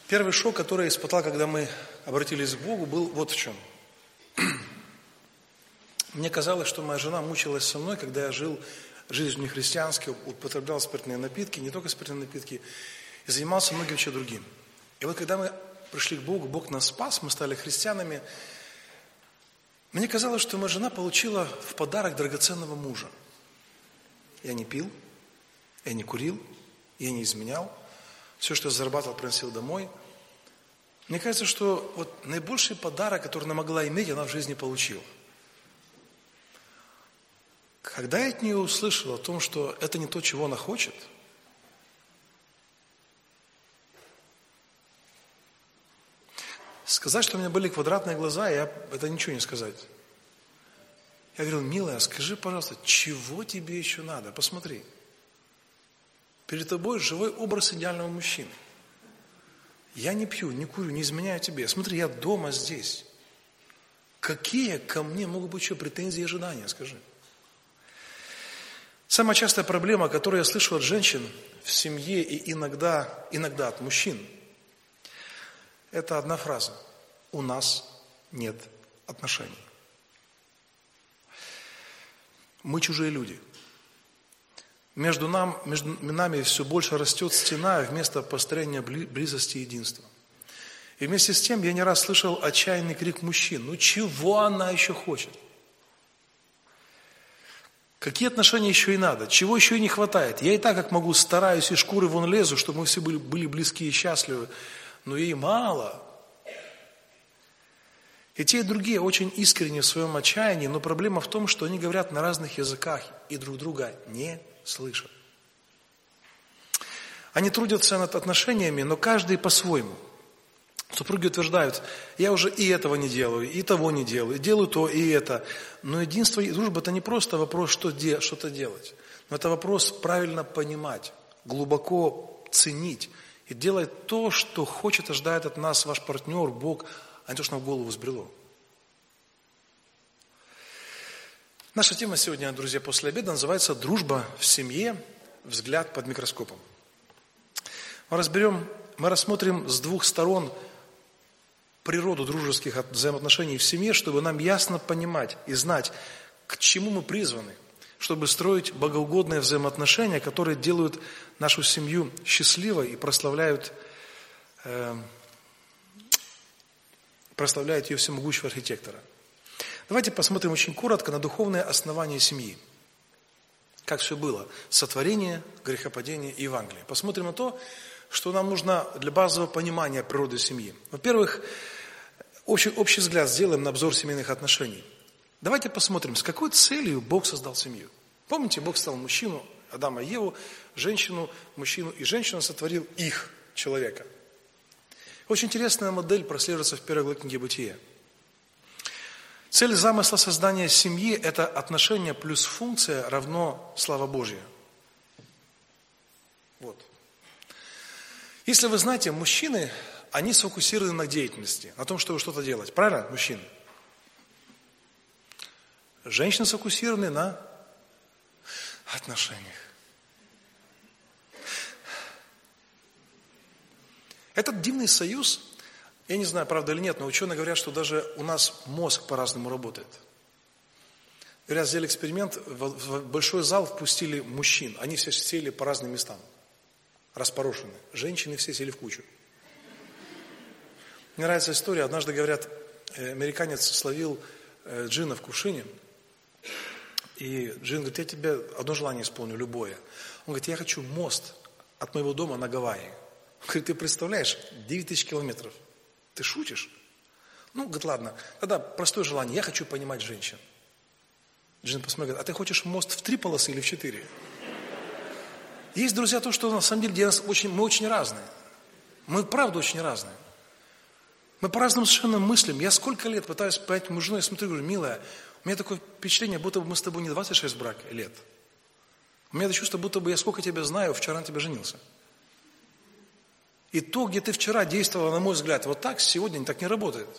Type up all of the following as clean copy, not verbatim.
Первый шок, который я испытал, когда мы обратились к Богу, был вот в чем. Мне казалось, что моя жена мучилась со мной, когда я жил жизнью нехристианской, употреблял спиртные напитки, не только спиртные напитки, и занимался многим чем другим. И вот когда мы пришли к Богу, Бог нас спас, мы стали христианами, мне казалось, что моя жена получила в подарок драгоценного мужа. Я не пил, я не курил, я не изменял. Все, что я зарабатывал, приносил домой. Мне кажется, что вот наибольший подарок, который она могла иметь, она в жизни получила. Когда я от нее услышал о том, что это не то, чего она хочет, сказать, что у меня были квадратные глаза, это ничего не сказать. Я говорил: милая, скажи, пожалуйста, чего тебе еще надо? Посмотри. Перед тобой живой образ идеального мужчины. Я не пью, не курю, не изменяю тебе. Смотри, я дома здесь. Какие ко мне могут быть еще претензии и ожидания, скажи? Самая частая проблема, которую я слышу от женщин в семье и иногда от мужчин, это одна фраза: у нас нет отношений. Мы чужие люди. Между нами все больше растет стена вместо построения близости и единства. И вместе с тем я не раз слышал отчаянный крик мужчин: ну чего она еще хочет? Какие отношения еще и надо? Чего еще и не хватает? Я и так, как могу, стараюсь, из шкуры вон лезу, чтобы мы все были близки и счастливы, но ей мало. И те, и другие очень искренне в своем отчаянии, но проблема в том, что они говорят на разных языках и друг друга не слышат. Они трудятся над отношениями, но каждый по-своему. Супруги утверждают: я уже и этого не делаю, и того не делаю, и делаю то, и это. Но единство и дружба – это не просто вопрос, что-то делать. Но это вопрос правильно понимать, глубоко ценить и делать то, что хочет, ожидает от нас ваш партнер, Бог, а не то, что нам в голову взбрело. Наша тема сегодня, друзья, после обеда называется «Дружба в семье. Взгляд под микроскопом». Мы рассмотрим с двух сторон природу дружеских взаимоотношений в семье, чтобы нам ясно понимать и знать, к чему мы призваны, чтобы строить богоугодные взаимоотношения, которые делают нашу семью счастливой и прославляют ее всемогущего архитектора. Давайте посмотрим очень коротко на духовные основания семьи. Как все было. Сотворение, грехопадение и Евангелие. Посмотрим на то, что нам нужно для базового понимания природы семьи. Во-первых, общий взгляд сделаем на обзор семейных отношений. Давайте посмотрим, с какой целью Бог создал семью. Помните, Бог создал мужчину, Адама и Еву, женщину, мужчину и женщину сотворил их, человека. Очень интересная модель прослеживается в первой главе книги Бытия. Цель замысла создания семьи – это отношение плюс функция равно слава Божья. Вот. Если вы знаете, мужчины, они сфокусированы на деятельности, на том, чтобы что-то делать. Правильно, мужчины? Женщины сфокусированы на отношениях. Этот дивный союз, я не знаю, правда или нет, но ученые говорят, что даже у нас мозг по-разному работает. Говорят, сделали эксперимент, в большой зал впустили мужчин, они все сели по разным местам, распорошены. Женщины все сели в кучу. Мне нравится история, однажды, говорят, американец словил джина в кувшине, и джин говорит: я тебе одно желание исполню, любое. Он говорит: я хочу мост от моего дома на Гавайи. Он говорит: ты представляешь, 9000 километров. Ты шутишь? Ну, говорит, ладно, тогда простое желание, я хочу понимать женщин. Джин посмотрел, говорит: а ты хочешь мост в 3 полосы или в 4? Есть, друзья, то, что на самом деле мы очень разные. Мы, правда, очень разные. Мы по-разному совершенно мыслим. Я сколько лет пытаюсь понять мою жену, я смотрю, говорю: милая, у меня такое впечатление, будто бы мы с тобой не 26 лет. У меня это чувство, будто бы я сколько тебя знаю, вчера на тебя женился. И то, где ты вчера действовала, на мой взгляд, вот так, сегодня так не работает.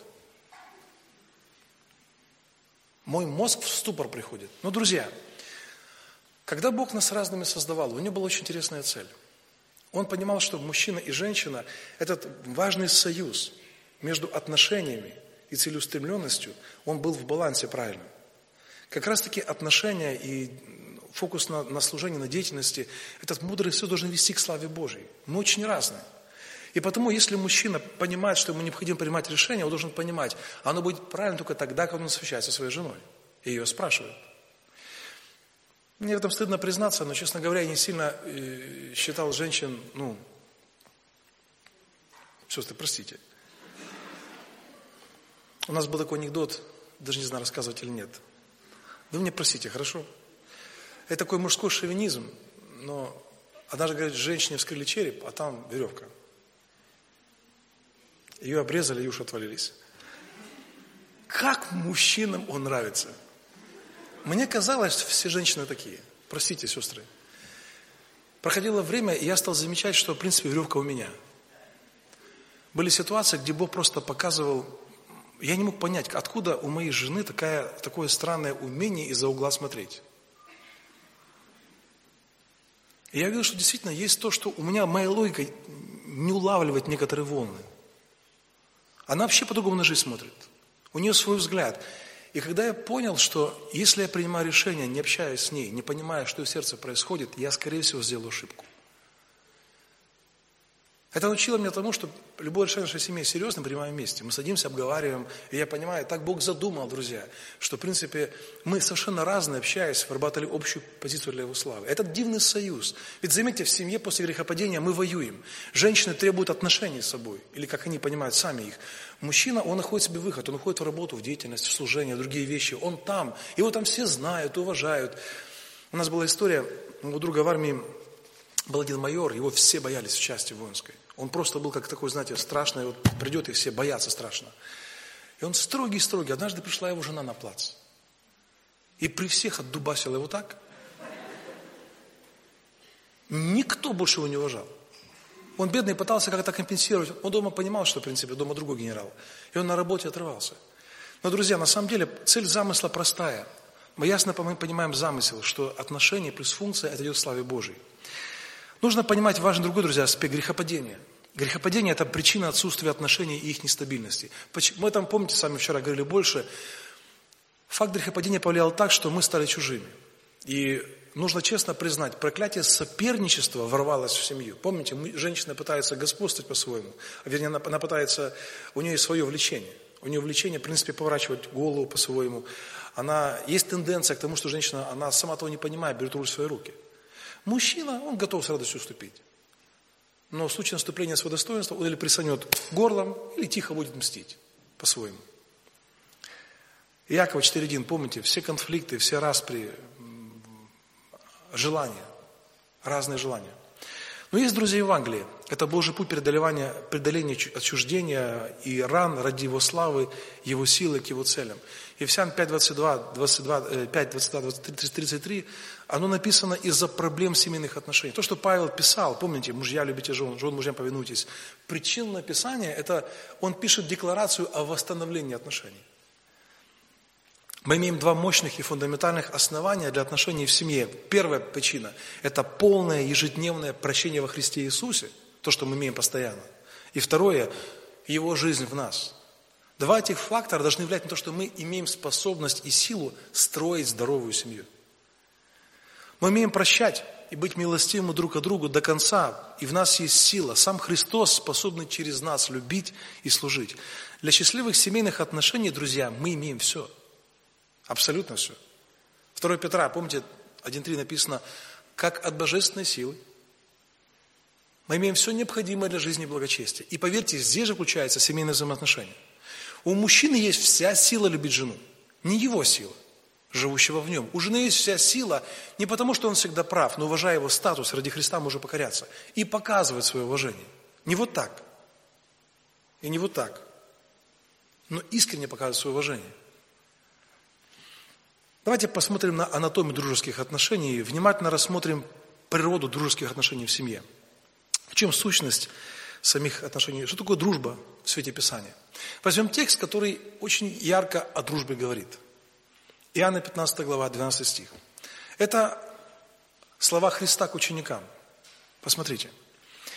Мой мозг в ступор приходит. Но, друзья, когда Бог нас разными создавал, у него была очень интересная цель. Он понимал, что мужчина и женщина – этот важный союз между отношениями и целеустремленностью, он был в балансе правильно. Как раз-таки отношения и фокус на служении, на деятельности, этот мудрый союз должен вести к славе Божьей. Мы очень разные. И потому, если мужчина понимает, что ему необходимо принимать решение, он должен понимать, оно будет правильно только тогда, когда он встречается со своей женой. И ее спрашивают. Мне в этом стыдно признаться, но, честно говоря, я не сильно считал женщин, сестры, простите. У нас был такой анекдот, даже не знаю, рассказывать или нет. Вы меня простите, хорошо? Это такой мужской шовинизм, но однажды, говорит, женщине вскрыли череп, а там веревка. Ее обрезали и уши отвалились. Как мужчинам он нравится? Мне казалось, что все женщины такие. Простите, сестры. Проходило время, и я стал замечать, что, в принципе, веревка у меня. Были ситуации, где Бог просто показывал. Я не мог понять, откуда у моей жены такое странное умение из-за угла смотреть. И я видел, что действительно есть то, что у меня моя логика не улавливает некоторые волны. Она вообще по-другому на жизнь смотрит. У нее свой взгляд. И когда я понял, что если я принимаю решение, не общаясь с ней, не понимая, что в сердце происходит, я, скорее всего, сделал ошибку. Это научило меня тому, что любое решение нашей семьи серьезно принимаем вместе. Мы садимся, обговариваем, и я понимаю, так Бог задумал, друзья, что, в принципе, мы совершенно разные, общаясь, вырабатывали общую позицию для Его славы. Это дивный союз. Ведь заметьте, в семье после грехопадения мы воюем. Женщины требуют отношений с собой, или, как они понимают, сами их. Мужчина, он находит себе выход, он уходит в работу, в деятельность, в служение, в другие вещи. Он там, его там все знают, уважают. У нас была история, у друга в армии был один майор, его все боялись в части воинской. Он просто был как такой, знаете, страшный, вот придет и все боятся страшно. И он строгий. Однажды пришла его жена на плац. И при всех отдубасила его так. Никто больше его не уважал. Он, бедный, пытался как-то компенсировать. Он дома понимал, что, в принципе, дома другой генерал. И он на работе отрывался. Но, друзья, на самом деле цель замысла простая. Мы ясно понимаем замысел, что отношения плюс функция – это идет в славе Божией. Нужно понимать важный другой, друзья, аспект грехопадения. Грехопадение – это причина отсутствия отношений и их нестабильности. Мы там, помните, с вами вчера говорили больше. Факт грехопадения повлиял так, что мы стали чужими. И нужно честно признать, проклятие соперничества ворвалось в семью. Помните, женщина пытается господствовать по-своему. Вернее, она пытается, у нее есть свое влечение. У нее влечение, в принципе, поворачивать голову по-своему. Есть тенденция к тому, что женщина, она сама того не понимает, берет руль в свои руки. Мужчина, он готов с радостью уступить. Но в случае наступления своего достоинства он или присанет горлом, или тихо будет мстить по-своему. Иакова 4:1, помните, все конфликты, все распри, желания, разные желания. Но есть, друзья, Евангелие. Это Божий путь преодоления отчуждения и ран ради Его славы, Его силы к Его целям. Ефесян 5:22-33, оно написано из-за проблем семейных отношений. То, что Павел писал, помните, мужья, любите жен, мужьям повинуйтесь. Причинное Писание, это он пишет декларацию о восстановлении отношений. Мы имеем два мощных и фундаментальных основания для отношений в семье. Первая причина – это полное ежедневное прощение во Христе Иисусе, то, что мы имеем постоянно. И второе – Его жизнь в нас. Два этих фактора должны влиять на то, что мы имеем способность и силу строить здоровую семью. Мы умеем прощать и быть милостивым друг к другу до конца, и в нас есть сила. Сам Христос способный через нас любить и служить. Для счастливых семейных отношений, друзья, мы имеем все. Абсолютно все. 2 Петра, помните, 1:3 написано, как от божественной силы. Мы имеем все необходимое для жизни и благочестия. И поверьте, здесь же включается семейное взаимоотношение. У мужчины есть вся сила любить жену. Не его сила, живущего в нем. У жены есть вся сила не потому, что он всегда прав, но уважая его статус, ради Христа может покоряться. И показывать свое уважение. Не вот так. И не вот так. Но искренне показывать свое уважение. Давайте посмотрим на анатомию дружеских отношений и внимательно рассмотрим природу дружеских отношений в семье. В чем сущность самих отношений? Что такое дружба в свете Писания? Возьмем текст, который очень ярко о дружбе говорит. Иоанна 15 глава, 12 стих. Это слова Христа к ученикам. Посмотрите.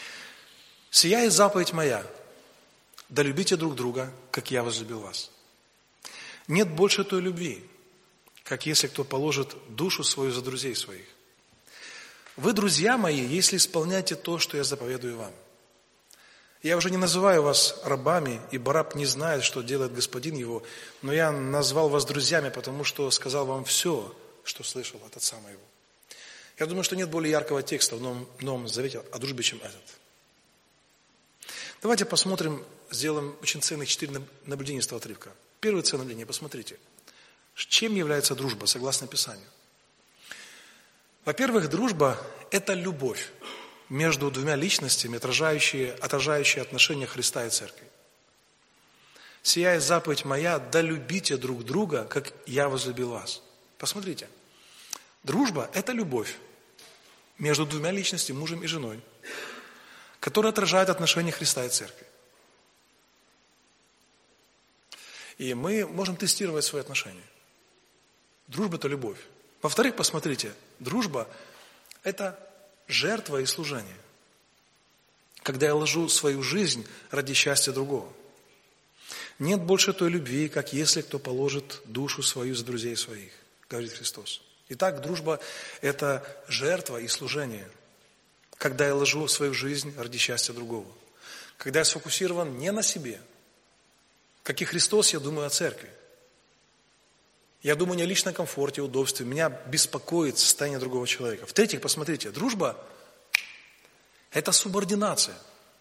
«Сия есть заповедь моя, да любите друг друга, как я возлюбил вас. Нет больше той любви, как если кто положит душу свою за друзей своих. Вы, друзья мои, если исполняете то, что я заповедую вам». Я уже не называю вас рабами, ибо раб не знает, что делает господин его, но я назвал вас друзьями, потому что сказал вам все, что слышал от отца моего. Я думаю, что нет более яркого текста в Новом Завете о дружбе, чем этот. Давайте посмотрим, сделаем очень ценных 4 наблюдения из этого отрывка. Первое ценное наблюдение, посмотрите. Чем является дружба, согласно Писанию? Во-первых, дружба – это любовь между двумя личностями, отражающие отношения Христа и Церкви. «Сия есть заповедь моя, да любите друг друга, как я возлюбил вас». Посмотрите. Дружба – это любовь между двумя личностями, мужем и женой, которая отражает отношения Христа и Церкви. И мы можем тестировать свои отношения. Дружба – это любовь. Во-вторых, посмотрите, дружба – это жертва и служение. Когда я ложу свою жизнь ради счастья другого. Нет больше той любви, как если кто положит душу свою за друзей своих, говорит Христос. Итак, дружба – это жертва и служение. Когда я ложу свою жизнь ради счастья другого. Когда я сфокусирован не на себе. Как и Христос, я думаю о церкви. Я думаю не о личном комфорте, удобстве. Меня беспокоит состояние другого человека. В-третьих, посмотрите, дружба – это субординация,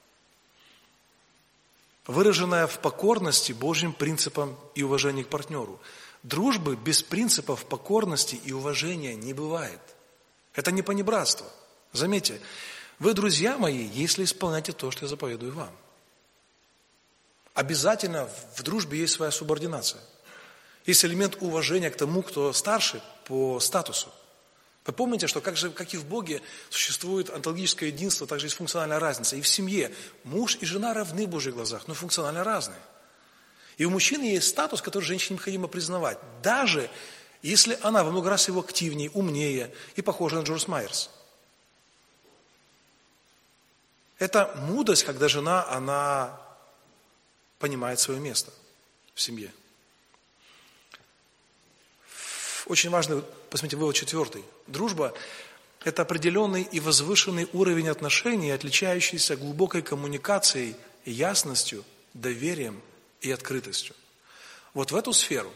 выраженная в покорности Божьим принципам и уважении к партнеру. Дружбы без принципов покорности и уважения не бывает. Это не понебратство. Заметьте, вы, друзья мои, если исполняете то, что я заповедую вам. Обязательно в дружбе есть своя субординация. Есть элемент уважения к тому, кто старше по статусу. Вы помните, что как и в Боге существует онтологическое единство, также есть функциональная разница. И в семье муж и жена равны в Божьих глазах, но функционально разные. И у мужчины есть статус, который женщине необходимо признавать, даже если она во много раз его активнее, умнее и похожа на Джойс Майерс. Это мудрость, когда жена, она понимает свое место в семье. Очень важный, посмотрите, вывод 4. Дружба – это определенный и возвышенный уровень отношений, отличающийся глубокой коммуникацией, ясностью, доверием и открытостью. Вот в эту сферу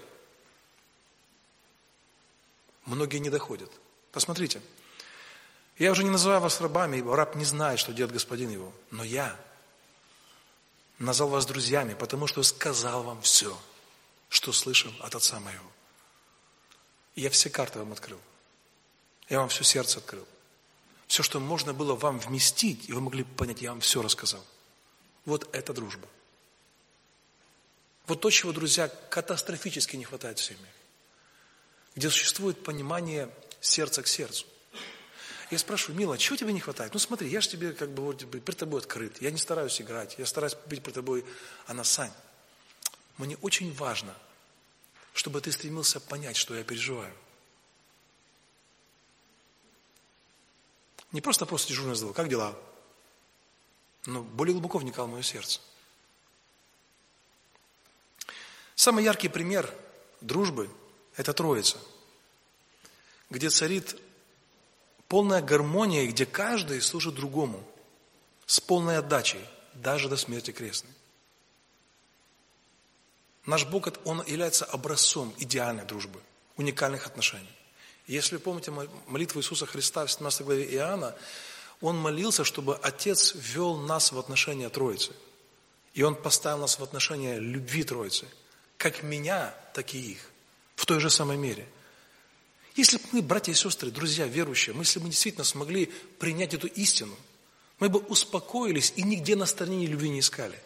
многие не доходят. Посмотрите, я уже не называю вас рабами, ибо раб не знает, что делает господин его, но я назвал вас друзьями, потому что сказал вам все, что слышал от отца моего. И я все карты вам открыл. Я вам все сердце открыл. Все, что можно было вам вместить, и вы могли понять, я вам все рассказал. Вот это дружба. Вот то, чего, друзья, катастрофически не хватает в семьях. Где существует понимание сердца к сердцу. Я спрашиваю, мила, чего тебе не хватает? Ну смотри, я же тебе перед тобой открыт. Я не стараюсь играть, я стараюсь быть перед тобой. Она, Сань, мне очень важно, чтобы ты стремился понять, что я переживаю. Не просто дежурно задал, как дела? Но более глубоко вникал в мое сердце. Самый яркий пример дружбы – это Троица, где царит полная гармония, и где каждый служит другому с полной отдачей, даже до смерти крестной. Наш Бог, Он является образцом идеальной дружбы, уникальных отношений. Если вы помните молитву Иисуса Христа в 17 главе Иоанна, Он молился, чтобы Отец ввел нас в отношения Троицы. И Он поставил нас в отношения любви Троицы. Как меня, так и их. В той же самой мере. Если бы мы, братья и сестры, друзья, верующие, если бы мы действительно смогли принять эту истину, мы бы успокоились и нигде на стороне любви не искали.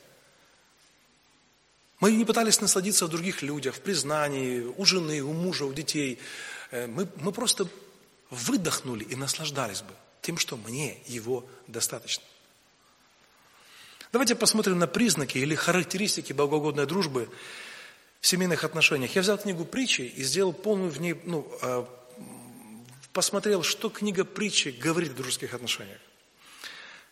Мы не пытались насладиться в других людях, в признании, у жены, у мужа, у детей. Мы просто выдохнули и наслаждались бы тем, что мне его достаточно. Давайте посмотрим на признаки или характеристики богоугодной дружбы в семейных отношениях. Я взял книгу притчи и сделал полную в ней, посмотрел, что книга притчи говорит о дружеских отношениях.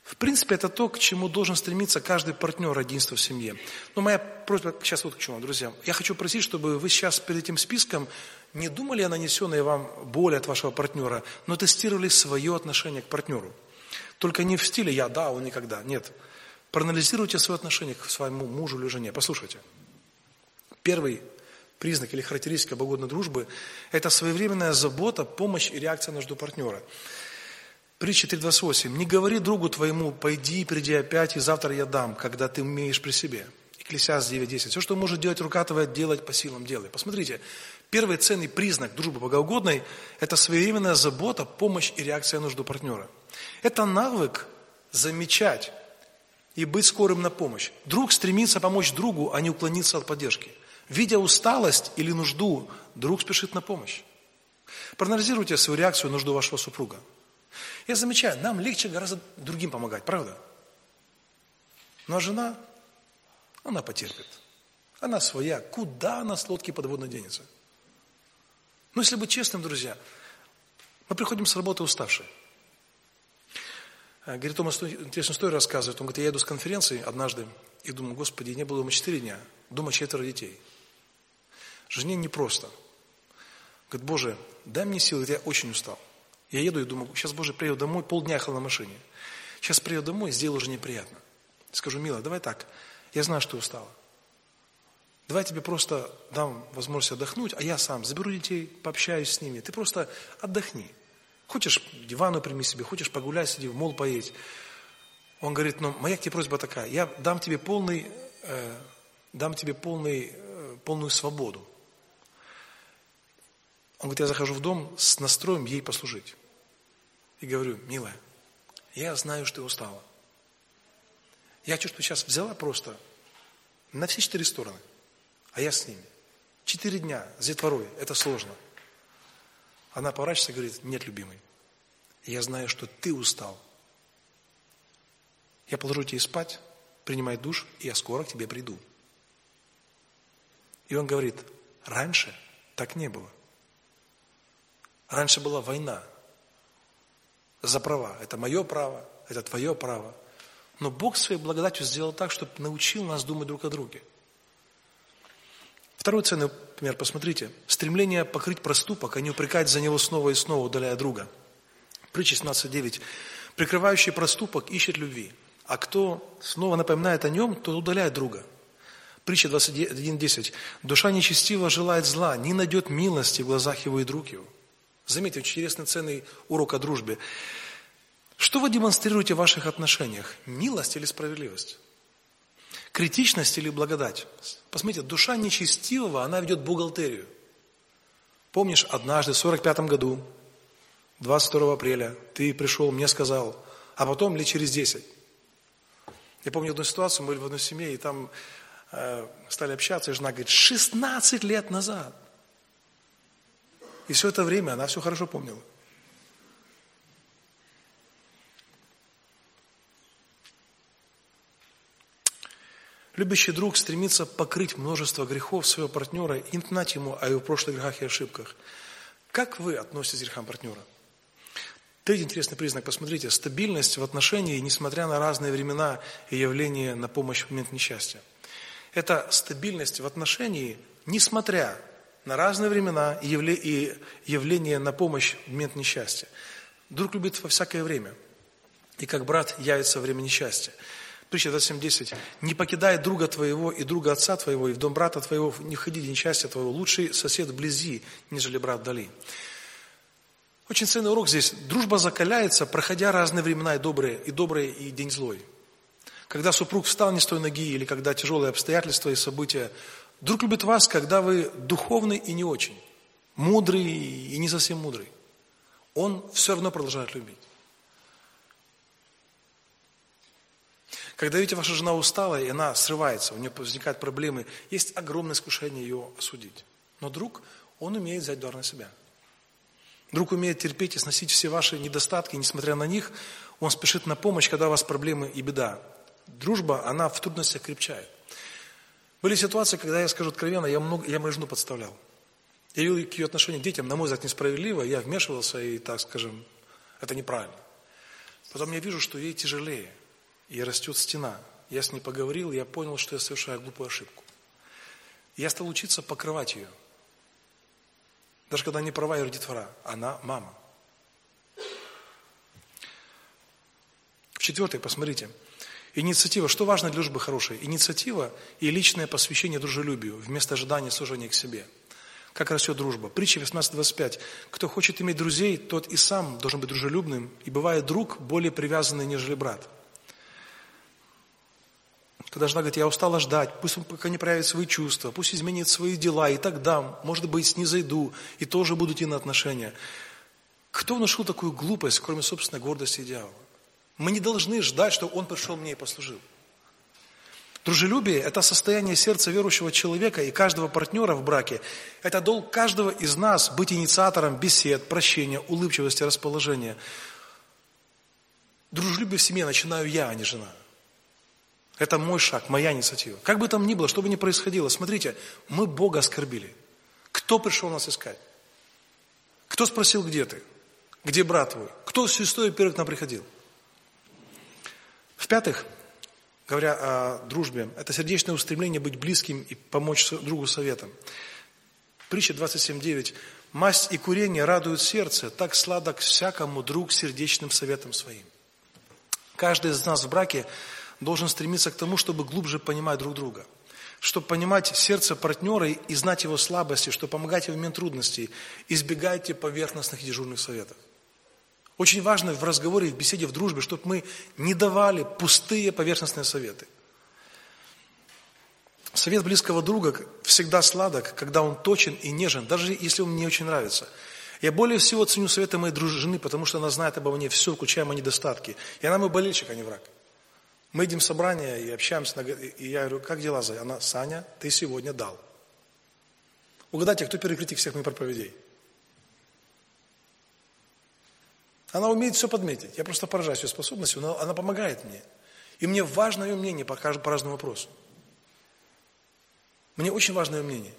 В принципе, это то, к чему должен стремиться каждый партнер единства в семье. Но моя просьба сейчас вот к чему, друзья. Я хочу просить, чтобы вы сейчас перед этим списком не думали о нанесенной вам боли от вашего партнера, но тестировали свое отношение к партнеру. Только не в стиле «я, да, он никогда». Нет. Проанализируйте свое отношение к своему мужу или жене. Послушайте. Первый признак или характеристика богодной дружбы – это своевременная забота, помощь и реакция на нужду партнера. Притча 3:28. «Не говори другу твоему, пойди, приди опять, и завтра я дам, когда ты умеешь при себе». Экклесиаст 9:10. Все, что может делать рука твоя, делать по силам делай. Посмотрите, первый ценный признак дружбы богоугодной – это своевременная забота, помощь и реакция на нужду партнера. Это навык замечать и быть скорым на помощь. Друг стремится помочь другу, а не уклониться от поддержки. Видя усталость или нужду, друг спешит на помощь. Проанализируйте свою реакцию на нужду вашего супруга. Я замечаю, нам легче гораздо другим помогать, правда? Но жена, она потерпит. Она своя. Куда она с лодки подводной денется? Но если быть честным, друзья, мы приходим с работы уставшие. Говорит, Томас интересную историю рассказывает. Он говорит, я еду с конференции однажды и думаю, Господи, не было дома 4 дня, дома 4 детей. Жене непросто. Говорит, Боже, дай мне силы, я очень устал. Я еду и думаю, сейчас, Боже, приеду домой, полдня ехал на машине. Сейчас приеду домой и сделаю уже неприятно. Скажу, милая, давай так, я знаю, что ты устала. Давай я тебе просто дам возможность отдохнуть, а я сам заберу детей, пообщаюсь с ними. Ты просто отдохни. Хочешь, дивану прими себе, хочешь, погуляй, сиди, в мол поедь. Он говорит, но моя к тебе просьба такая, я дам тебе полную свободу. Он говорит, я захожу в дом с настроем ей послужить. И говорю, милая, я знаю, что ты устала. Я чувствую, сейчас взяла просто на все 4 стороны, а я с ними. 4 дня с детворой, это сложно. Она поворачивается и говорит, нет, любимый, я знаю, что ты устал. Я положу тебе спать, принимай душ, и я скоро к тебе приду. И он говорит, раньше так не было. Раньше была война за права. Это мое право, это твое право. Но Бог своей благодатью сделал так, чтобы научил нас думать друг о друге. Второй ценный пример, посмотрите. Стремление покрыть проступок, а не упрекать за него снова и снова, удаляя друга. Притча 17:9. Прикрывающий проступок ищет любви, а кто снова напоминает о нем, тот удаляет друга. Притча 21:10. Душа нечестива желает зла, не найдет милости в глазах его и друг его. Заметьте, очень интересный, ценный урок о дружбе. Что вы демонстрируете в ваших отношениях? Милость или справедливость? Критичность или благодать? Посмотрите, душа нечестивого, она ведет бухгалтерию. Помнишь, однажды, в 45 году, 22 апреля, ты пришел, мне сказал, а потом ли через 10? Я помню одну ситуацию, мы были в одной семье, и там стали общаться, и жена говорит, 16 лет назад. И все это время она все хорошо помнила. Любящий друг стремится покрыть множество грехов своего партнера и напоминать ему о его прошлых грехах и ошибках. Как вы относитесь к грехам партнера? Третий интересный признак, посмотрите, стабильность в отношении, несмотря на разные времена и явления на помощь в момент несчастья. Это стабильность в отношении, несмотря на разные времена и явления на помощь в момент несчастья. Друг любит во всякое время, и как брат явится во время несчастья. Притча 27:10. Не покидай друга твоего и друга отца твоего, и в дом брата твоего не входи в день несчастья твоего. Лучший сосед вблизи, нежели брат вдали. Очень ценный урок здесь. Дружба закаляется, проходя разные времена и добрые, и день злой. Когда супруг встал не с той ноги, или когда тяжелые обстоятельства и события, друг любит вас, когда вы духовный и не очень, мудрый и не совсем мудрый. Он все равно продолжает любить. Когда видите, ваша жена устала, и она срывается, у нее возникают проблемы, есть огромное искушение ее осудить. Но друг, он умеет взять удар на себя. Друг умеет терпеть и сносить все ваши недостатки, и несмотря на них, он спешит на помощь, когда у вас проблемы и беда. Дружба, она в трудностях крепчает. Были ситуации, когда, я скажу откровенно, я мою жену подставлял. Я вел к ее отношению к детям, на мой взгляд, несправедливо, я вмешивался, и, так скажем, это неправильно. Потом я вижу, что ей тяжелее, и растет стена. Я с ней поговорил, я понял, что я совершаю глупую ошибку. Я стал учиться покрывать ее. Даже когда не права ее родителя, она мама. В-четвертых, посмотрите. Инициатива. Что важно для дружбы хорошей? Инициатива и личное посвящение дружелюбию вместо ожидания служения к себе. Как растет дружба? Притча 18:25. Кто хочет иметь друзей, тот и сам должен быть дружелюбным, и бывает друг более привязанный, нежели брат. Когда жена говорит, я устала ждать, пусть он пока не проявит свои чувства, пусть изменит свои дела, и тогда, может быть, снизойду, и тоже буду идти на отношения. Кто внушил такую глупость, кроме собственной гордости и дьявола? Мы не должны ждать, что он пришел мне и послужил. Дружелюбие – это состояние сердца верующего человека и каждого партнера в браке. Это долг каждого из нас быть инициатором бесед, прощения, улыбчивости, расположения. Дружелюбие в семье начинаю я, а не жена. Это мой шаг, моя инициатива. Как бы там ни было, что бы ни происходило, смотрите, мы Бога оскорбили. Кто пришел нас искать? Кто спросил, где ты? Где брат твой? Кто с сестрой первый к нам приходил? В-пятых, говоря о дружбе, это сердечное устремление быть близким и помочь другу советом. Притча 27:9. Масть и курение радуют сердце, так сладок всякому друг сердечным советом своим. Каждый из нас в браке должен стремиться к тому, чтобы глубже понимать друг друга. Чтобы понимать сердце партнера и знать его слабости, чтобы помогать ему в момент трудностей. Избегайте поверхностных и дежурных советов. Очень важно в разговоре, в беседе, в дружбе, чтобы мы не давали пустые поверхностные советы. Совет близкого друга всегда сладок, когда он точен и нежен, даже если он мне не очень нравится. Я более всего ценю советы моей жены, потому что она знает обо мне все, включая мои недостатки. И она мой болельщик, а не враг. Мы идем в собрание и общаемся, и я говорю, как дела, Зая? Она, Саня, ты сегодня дал. Угадайте, кто первый критик всех моих проповедей? Она умеет все подметить. Я просто поражаюсь ее способностью, но она помогает мне. И мне важно ее мнение по разному вопросу. Мне очень важно ее мнение.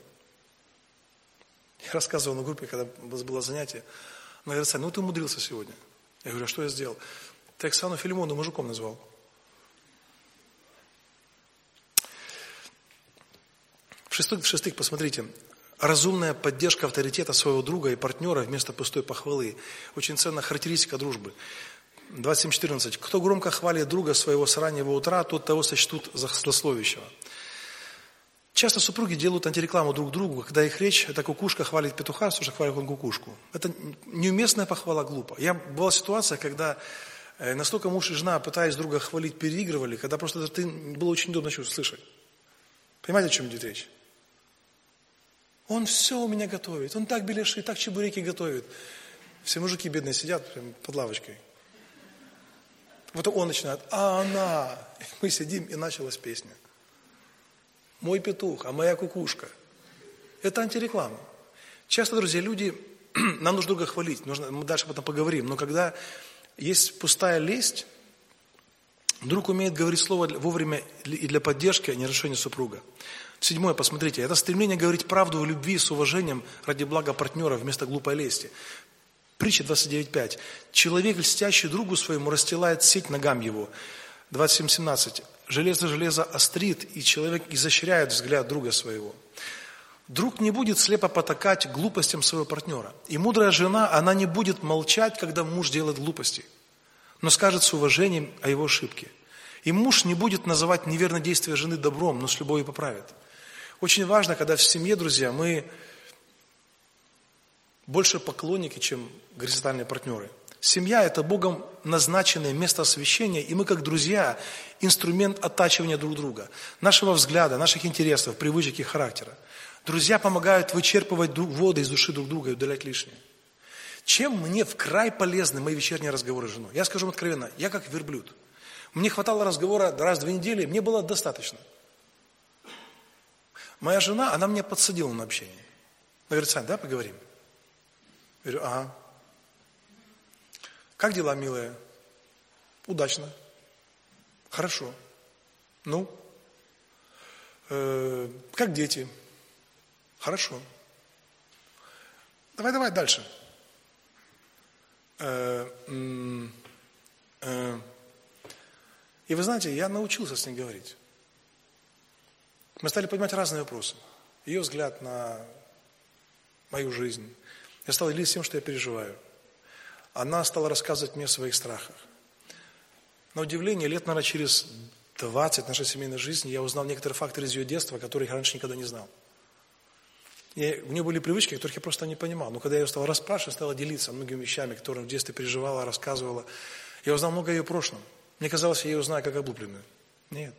Я рассказывал на группе, когда было занятие. Она говорит, Сань, ну ты умудрился сегодня. Я говорю, а что я сделал? Ты Оксану Филимону мужиком назвал. В-шестых, посмотрите. Разумная поддержка авторитета своего друга и партнера вместо пустой похвалы. Очень ценная характеристика дружбы. 27:14. Кто громко хвалит друга своего с раннего утра, тот того сочтут за злословящего. Часто супруги делают антирекламу друг другу, когда их речь, это кукушка хвалит петуха, слушай, хвалит он кукушку. Это неуместная похвала, глупо. Была ситуация, когда настолько муж и жена, пытаясь друга хвалить, переигрывали, когда просто было очень удобно слышать. Понимаете, о чем идет речь? Он все у меня готовит, он так беляши, так чебуреки готовит. Все мужики бедные сидят прям под лавочкой. Вот он начинает, а она. Мы сидим, и началась песня. Мой петух, а моя кукушка. Это антиреклама. Часто, друзья, люди, нам нужно друга хвалить, мы дальше об этом поговорим, но когда есть пустая лесть, друг умеет говорить слово вовремя и для поддержки, а не решения супруга. 7, посмотрите, это стремление говорить правду в любви с уважением ради блага партнера вместо глупой лести. Притча 29:5. Человек, льстящий другу своему, расстилает сеть ногам его. 27:17. Железо острит, и человек изощряет взгляд друга своего. Друг не будет слепо потакать глупостям своего партнера. И мудрая жена, она не будет молчать, когда муж делает глупости, но скажет с уважением о его ошибке. И муж не будет называть неверное действие жены добром, но с любовью поправит. Очень важно, когда в семье, друзья, мы больше поклонники, чем горизонтальные партнеры. Семья – это Богом назначенное место освящения, и мы, как друзья, инструмент оттачивания друг друга, нашего взгляда, наших интересов, привычек и характера. Друзья помогают вычерпывать воды из души друг друга и удалять лишнее. Чем мне в край полезны мои вечерние разговоры с женой? Я скажу вам откровенно, я как верблюд. Мне хватало разговора раз в 2 недели, мне было достаточно. Моя жена, она меня подсадила на общение. Она говорит, Сань, давай поговорим. Я говорю, ага. Как дела, милая? Удачно. Хорошо. Ну? Как дети? Хорошо. Давай дальше. И вы знаете, я научился с ней говорить. Мы стали поднимать разные вопросы. Ее взгляд на мою жизнь. Я стал делиться тем, что я переживаю. Она стала рассказывать мне о своих страхах. На удивление, лет, наверное, через 20 нашей семейной жизни я узнал некоторые факторы из ее детства, которых я раньше никогда не знал. У нее были привычки, которых я просто не понимал. Но когда я ее стал расспрашивать, стала делиться многими вещами, которые в детстве переживала, рассказывала, я узнал много о ее прошлом. Мне казалось, я ее знаю как облупленную. Нет.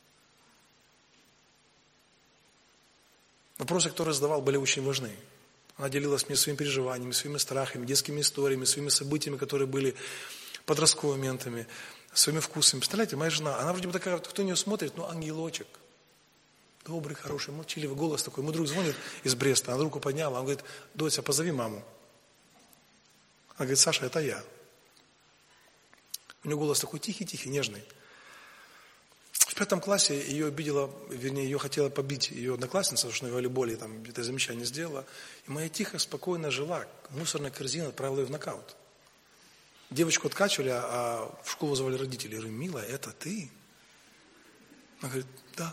Вопросы, которые задавал, были очень важны. Она делилась мне своими переживаниями, своими страхами, детскими историями, своими событиями, которые были подростковыми моментами, своими вкусами. Представляете, моя жена, она вроде бы такая, кто на нее смотрит, ангелочек. Добрый, хороший, молчаливый голос такой. Мой друг звонит из Бреста, она руку подняла, он говорит: Дося, позови маму. Она говорит: Саша, это я. У нее голос такой тихий-тихий, нежный. В 5 классе ее обидела, вернее, ее хотела побить ее одноклассница, потому что на волейболе там это замечание сделала. И моя тихо, спокойно жила, мусорная корзина отправила ее в нокаут. Девочку откачивали, а в школу звали родители. Я говорю: милая, это ты? Она говорит: да.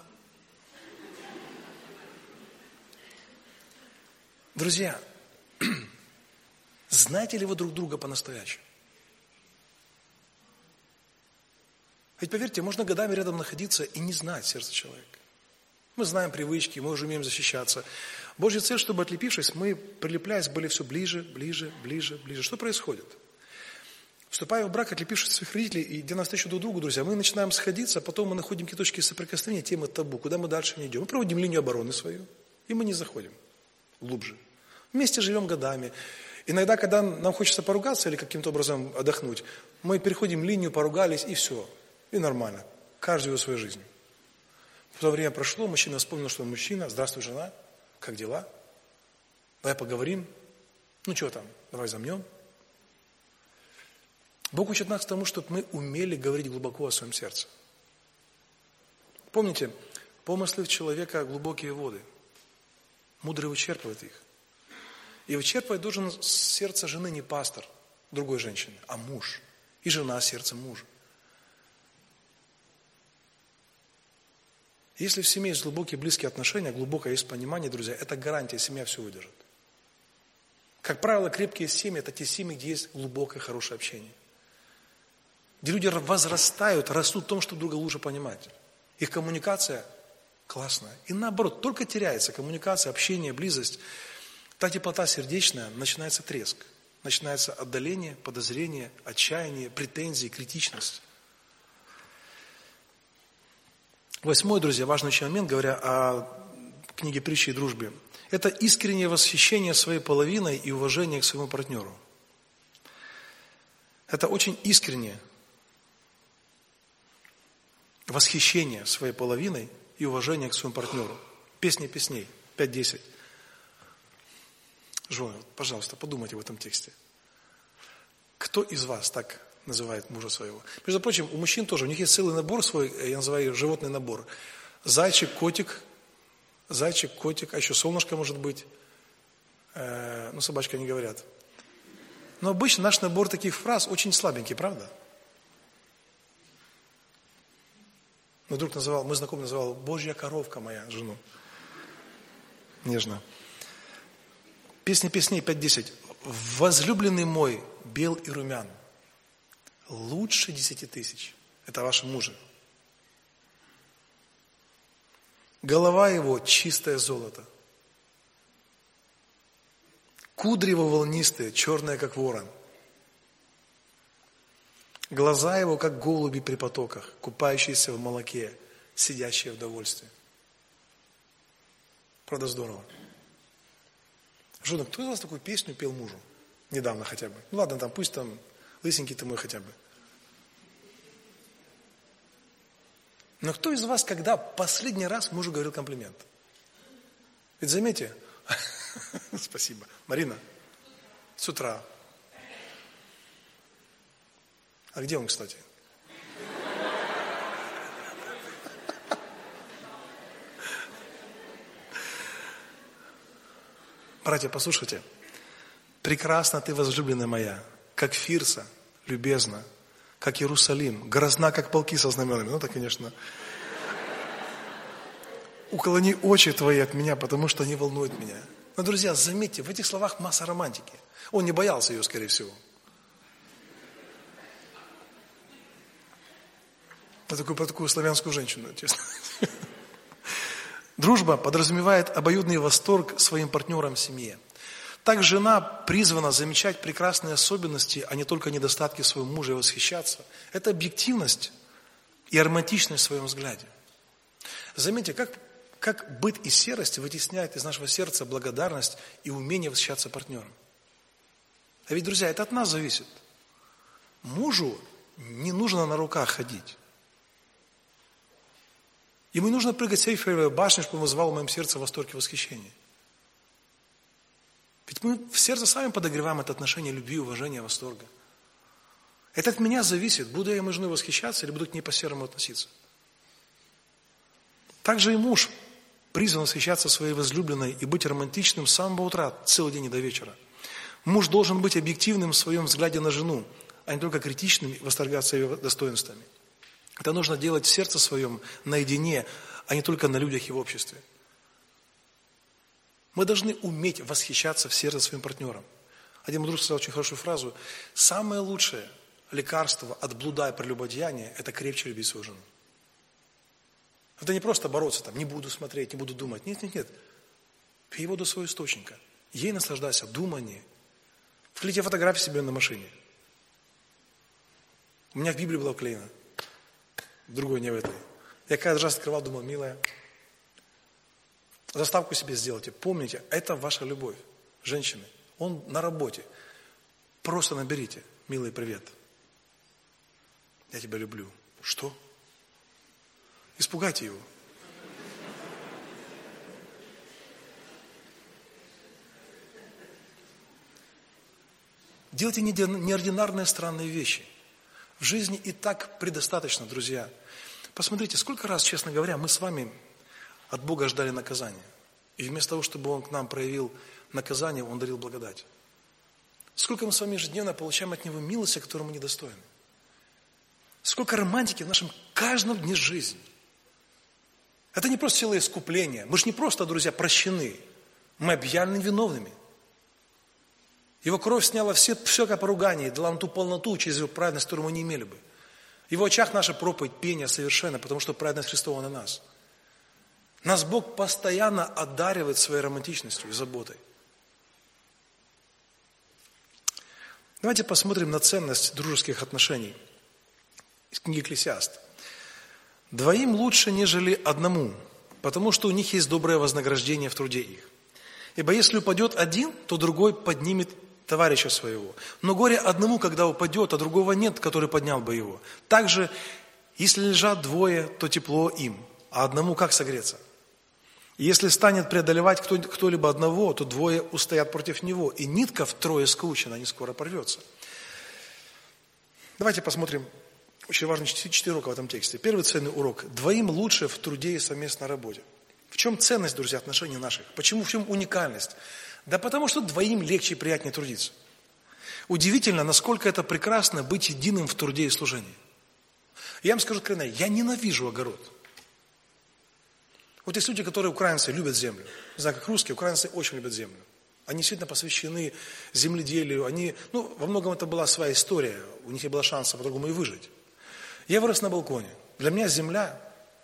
Друзья, знаете ли вы друг друга по-настоящему? Ведь поверьте, можно годами рядом находиться и не знать сердце человека. Мы знаем привычки, мы уже умеем защищаться. Божья цель, чтобы, отлепившись, мы, прилепляясь, были все ближе, ближе, ближе, ближе. Что происходит? Вступая в брак, отлепившись от своих родителей и идя навстречу друг другу, друзья, мы начинаем сходиться, а потом мы находим какие-то точки соприкосновения, темы табу, куда мы дальше не идем. Мы проводим линию обороны свою, и мы не заходим глубже. Вместе живем годами. Иногда, когда нам хочется поругаться или каким-то образом отдохнуть, мы переходим линию, поругались, и все. И нормально. Каждый живет свою жизнь. Потом время прошло, мужчина вспомнил, что он мужчина. Здравствуй, жена. Как дела? Давай поговорим. Ну, что там? Давай замнем. Бог учит нас тому, чтобы мы умели говорить глубоко о своем сердце. Помните, помыслы в человека глубокие воды. Мудрый вычерпывает их. И вычерпывать должен с сердца жены не пастор другой женщины, а муж. И жена сердце мужа. Если в семье есть глубокие, близкие отношения, глубокое есть понимание, друзья, это гарантия, семья все выдержит. Как правило, крепкие семьи – это те семьи, где есть глубокое, хорошее общение. Где люди возрастают, растут в том, чтобы друг друга лучше понимать. Их коммуникация классная. И наоборот, только теряется коммуникация, общение, близость. Та теплота сердечная, начинается треск. Начинается отдаление, подозрение, отчаяние, претензии, критичность. 8, друзья, важный очень момент, говоря о книге «Притчи и дружбе». Это искреннее восхищение своей половиной и уважение к своему партнеру. Это очень искреннее восхищение своей половиной и уважение к своему партнеру. Песни песней, 5:10. Жены, пожалуйста, подумайте в этом тексте. Кто из вас так называет мужа своего? Между прочим, у мужчин тоже, у них есть целый набор свой, я называю животный набор. Зайчик, котик, а еще солнышко может быть. Собачка не говорят. Но обычно наш набор таких фраз очень слабенький, правда? Мой друг мой знакомый называл «Божья коровка моя» жену. Нежно. Песни песней 5:10. «Возлюбленный мой бел и румян, лучше 10 тысяч». Это ваши мужи. Голова его чистое золото. Кудри его волнистые, черные, как ворон. Глаза его, как голуби при потоках, купающиеся в молоке, сидящие в довольстве. Правда, здорово. Жена, кто из вас такую песню пел мужу? Недавно хотя бы. Ну ладно, пусть там лысенький ты мой хотя бы. Но кто из вас, когда последний раз мужу говорил комплимент? Ведь заметьте, спасибо. Марина, с утра. А где он, кстати? Братья, послушайте. Прекрасна ты, возлюбленная моя, как Фирса, любезна, как Иерусалим, грозна, как полки со знаменами. Ну, это, конечно. Уклони очи твои от меня, потому что они волнуют меня. Но, друзья, заметьте, в этих словах масса романтики. Он не боялся ее, скорее всего. Я про такую славянскую женщину, честно. Дружба подразумевает обоюдный восторг своим партнерам в семье. Так жена призвана замечать прекрасные особенности, а не только недостатки своего мужа и восхищаться. Это объективность и романтичность в своем взгляде. Заметьте, как быт и серость вытесняет из нашего сердца благодарность и умение восхищаться партнером. А ведь, друзья, это от нас зависит. Мужу не нужно на руках ходить. Ему не нужно прыгать с Эйфелевой башни, чтобы он вызывал в моем сердце восторг и восхищение. Ведь мы в сердце сами подогреваем это отношение любви, уважения, восторга. Это от меня зависит, буду я моей женой восхищаться или буду к ней по-серому относиться. Также и муж призван восхищаться своей возлюбленной и быть романтичным с самого утра, целый день и до вечера. Муж должен быть объективным в своем взгляде на жену, а не только критичным и восторгаться ее достоинствами. Это нужно делать в сердце своем наедине, а не только на людях и в обществе. Мы должны уметь восхищаться в сердце своим партнером. Один мой друг сказал очень хорошую фразу: самое лучшее лекарство от блуда и прелюбодеяния – это крепче любить свою жену. Это не просто бороться, там, не буду смотреть, не буду думать. Нет. Пей воду своего источника. Ей наслаждайся, думай. Вклейте фотографии себе на машине. У меня в Библии было вклеено. Другой не в этой. Я каждый раз открывал, думал, милая, заставку себе сделайте. Помните, это ваша любовь. Женщины, он на работе. Просто наберите: милый, привет. Я тебя люблю. Что? Испугайте его. Делайте неординарные, странные вещи. В жизни и так предостаточно, друзья. Посмотрите, сколько раз, честно говоря, мы с вами от Бога ждали наказания. И вместо того, чтобы Он к нам проявил наказание, Он дарил благодать. Сколько мы с вами ежедневно получаем от Него милости, которой мы недостойны. Сколько романтики в нашем каждом дне жизни. Это не просто сила искупления. Мы же не просто, друзья, прощены. Мы объявлены виновными. Его кровь сняла всякое поругание, дала нам ту полноту через Его праведность, которую мы не имели бы. В Его очах наша проповедь, пение совершенно, потому что праведность Христова на нас. Нас Бог постоянно одаривает своей романтичностью и заботой. Давайте посмотрим на ценность дружеских отношений. Из книги Экклесиаст. «Двоим лучше, нежели одному, потому что у них есть доброе вознаграждение в труде их. Ибо если упадет один, то другой поднимет товарища своего. Но горе одному, когда упадет, а другого нет, который поднял бы его. Также, если лежат двое, то тепло им, а одному как согреться? И если станет преодолевать кто-либо одного, то двое устоят против него, и нитка втрое скручена, не скоро порвется». Давайте посмотрим очень важные 4 урока в этом тексте. Первый ценный урок. Двоим лучше в труде и совместной работе. В чем ценность, друзья, отношений наших? Почему в чем уникальность? Да потому что двоим легче и приятнее трудиться. Удивительно, насколько это прекрасно быть единым в труде и служении. Я вам скажу откровенно, я ненавижу огород. Вот есть люди, которые, украинцы, любят землю. Не знаю, как русские, украинцы очень любят землю. Они действительно посвящены земледелию. Во многом это была своя история. У них не было шанса по-другому и выжить. Я вырос на балконе. Для меня земля...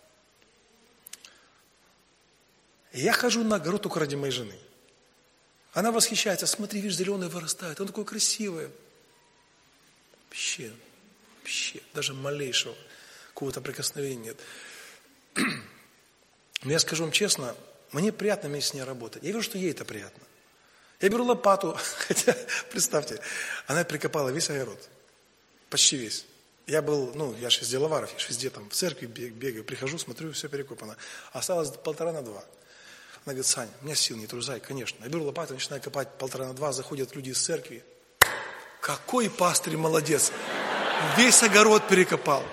Я хожу на огород только ради моей жены. Она восхищается. Смотри, видишь, зеленое вырастает. Он такой красивый. Вообще, даже малейшего какого-то прикосновения нет. Но я скажу вам честно, мне приятно вместе с ней работать. Я вижу, что ей это приятно. Я беру лопату, хотя, представьте, она прикопала весь огород. Почти весь. Я же из Деловаров, я же везде там в церкви бегаю, прихожу, смотрю, все перекопано. Осталось 1,5 на 2. Она говорит: Сань, у меня сил нет, Рузай, конечно. Я беру лопату, начинаю копать 1,5 на 2, заходят люди из церкви. Какой пастырь молодец! Весь огород перекопал.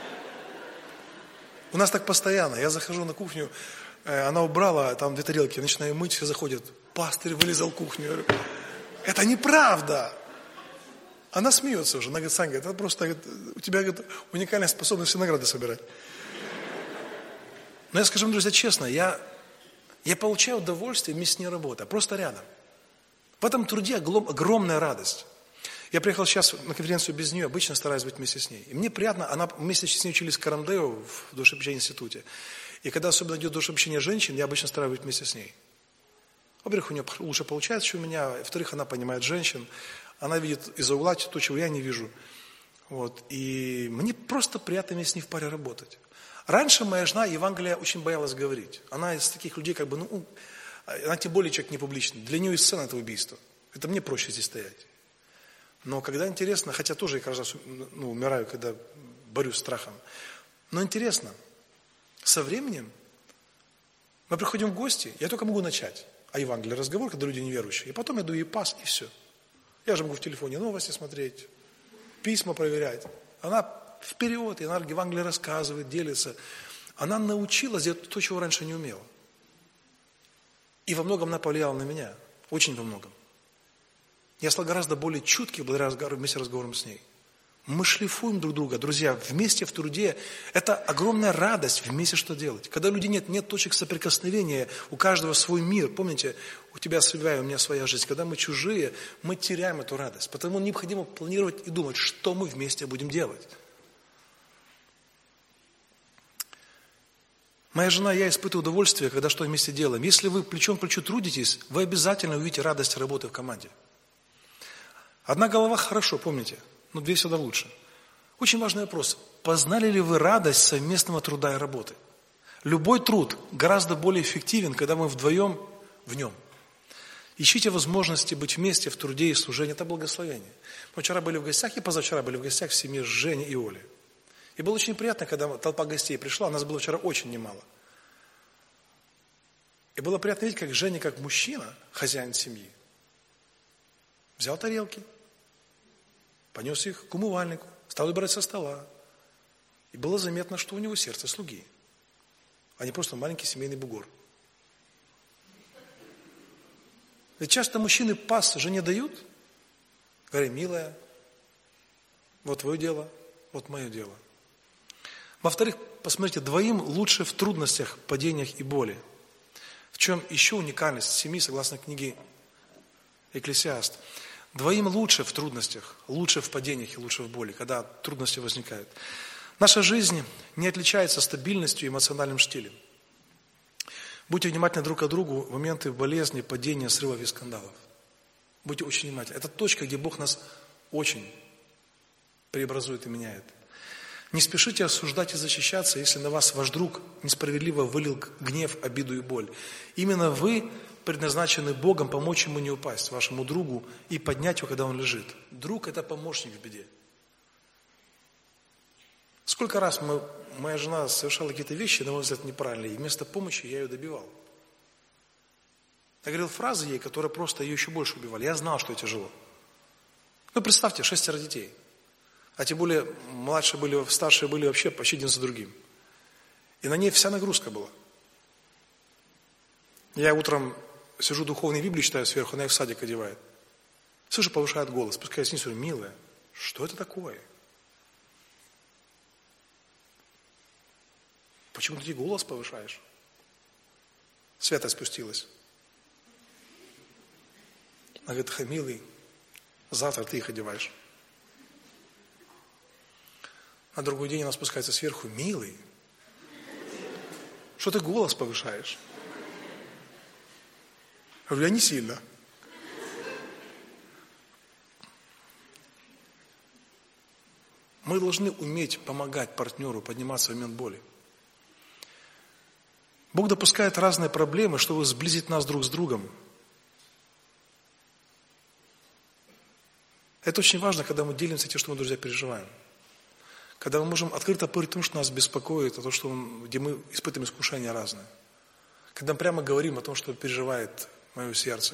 У нас так постоянно. Я захожу на кухню, она убрала, там 2 тарелки, я начинаю мыть, все заходят. Пастырь вылезал в кухню. Я говорю: это неправда. Она смеется уже. Она говорит: Саня, это просто, говорит, у тебя, говорит, уникальная способность награды собирать. Но я скажу вам, друзья, честно, я получаю удовольствие вместе не работая, просто рядом. В этом труде огромная радость. Я приехал сейчас на конференцию без нее, обычно стараюсь быть вместе с ней. И мне приятно, она вместе с ней учились в Карандео, в душеобщении институте. И когда особенно идет душеобщение женщин, я обычно стараюсь быть вместе с ней. Во-первых, у нее лучше получается, чем у меня. Во-вторых, она понимает женщин. Она видит из-за угла то, чего я не вижу. Вот. И мне просто приятно вместе с ней в паре работать. Раньше моя жена Евангелие очень боялась говорить. Она из таких людей, она тем более человек не публичный. Для нее и сцена это убийство. Это мне проще здесь стоять. Но когда интересно, хотя тоже я каждый раз умираю, когда борюсь с страхом. Но интересно, со временем мы приходим в гости, я только могу начать о Евангелии разговор, когда люди неверующие. И потом я даю ей пас, и все. Я же могу в телефоне новости смотреть, письма проверять. Она вперед, и она Евангелие рассказывает, делится. Она научилась делать то, чего раньше не умела. И во многом она повлияла на меня. Очень во многом. Я стал гораздо более чутким благодаря вместе разговорам с ней. Мы шлифуем друг друга, друзья, вместе в труде. Это огромная радость вместе что делать. Когда у людей нет точек соприкосновения, у каждого свой мир. Помните, у тебя своя, у меня своя жизнь. Когда мы чужие, мы теряем эту радость. Потому необходимо планировать и думать, что мы вместе будем делать. Моя жена и я испытываю удовольствие, когда что вместе делаем. Если вы плечом к плечу трудитесь, вы обязательно увидите радость работы в команде. Одна голова хорошо, помните, но две всегда лучше. Очень важный вопрос. Познали ли вы радость совместного труда и работы? Любой труд гораздо более эффективен, когда мы вдвоем в нем. Ищите возможности быть вместе в труде и служении. Это благословение. Мы вчера были в гостях и позавчера были в гостях в семье Жени и Оли. И было очень приятно, когда толпа гостей пришла. Нас было вчера очень немало. И было приятно видеть, как Женя, как мужчина, хозяин семьи, взял тарелки, понес их к умывальнику, стал убирать со стола. И было заметно, что у него сердце слуги, а не просто маленький семейный бугор. Ведь часто мужчины пас жене дают, говоря: милая, вот твое дело, вот мое дело. Во-вторых, посмотрите, двоим лучше в трудностях, падениях и боли. В чем еще уникальность семьи, согласно книге Экклесиаст? Двоим лучше в трудностях, лучше в падениях и лучше в боли, когда трудности возникают. Наша жизнь не отличается стабильностью и эмоциональным штилем. Будьте внимательны друг к другу в моменты болезни, падения, срывов и скандалов. Будьте очень внимательны. Это точка, где Бог нас очень преобразует и меняет. Не спешите осуждать и защищаться, если на вас ваш друг несправедливо вылил гнев, обиду и боль. Именно вы предназначены Богом помочь ему не упасть, вашему другу, и поднять его, когда он лежит. Друг – это помощник в беде. Сколько раз моя жена совершала какие-то вещи, на мой взгляд, неправильные, и вместо помощи я ее добивал. Я говорил фразы ей, которые просто ее еще больше убивали. Я знал, что это тяжело. Представьте, 6 детей. А тем более старшие были вообще почти один за другим. И на ней вся нагрузка была. Я утром сижу, духовные Библии читаю сверху, она их в садик одевает. Слышу, повышает голос, пускай я снизу, говорю: милая, что это такое? Почему ты голос повышаешь? Света спустилась. Она говорит: милый, завтра ты их одеваешь. На другой день она спускается сверху: милый, что ты голос повышаешь? Я говорю: я не сильно. Мы должны уметь помогать партнеру подниматься в момент боли. Бог допускает разные проблемы, чтобы сблизить нас друг с другом. Это очень важно, когда мы делимся тем, что мы, друзья, переживаем. Когда мы можем открыто говорить о том, что нас беспокоит, о том, где мы испытываем искушения разные. Когда мы прямо говорим о том, что переживает мое сердце.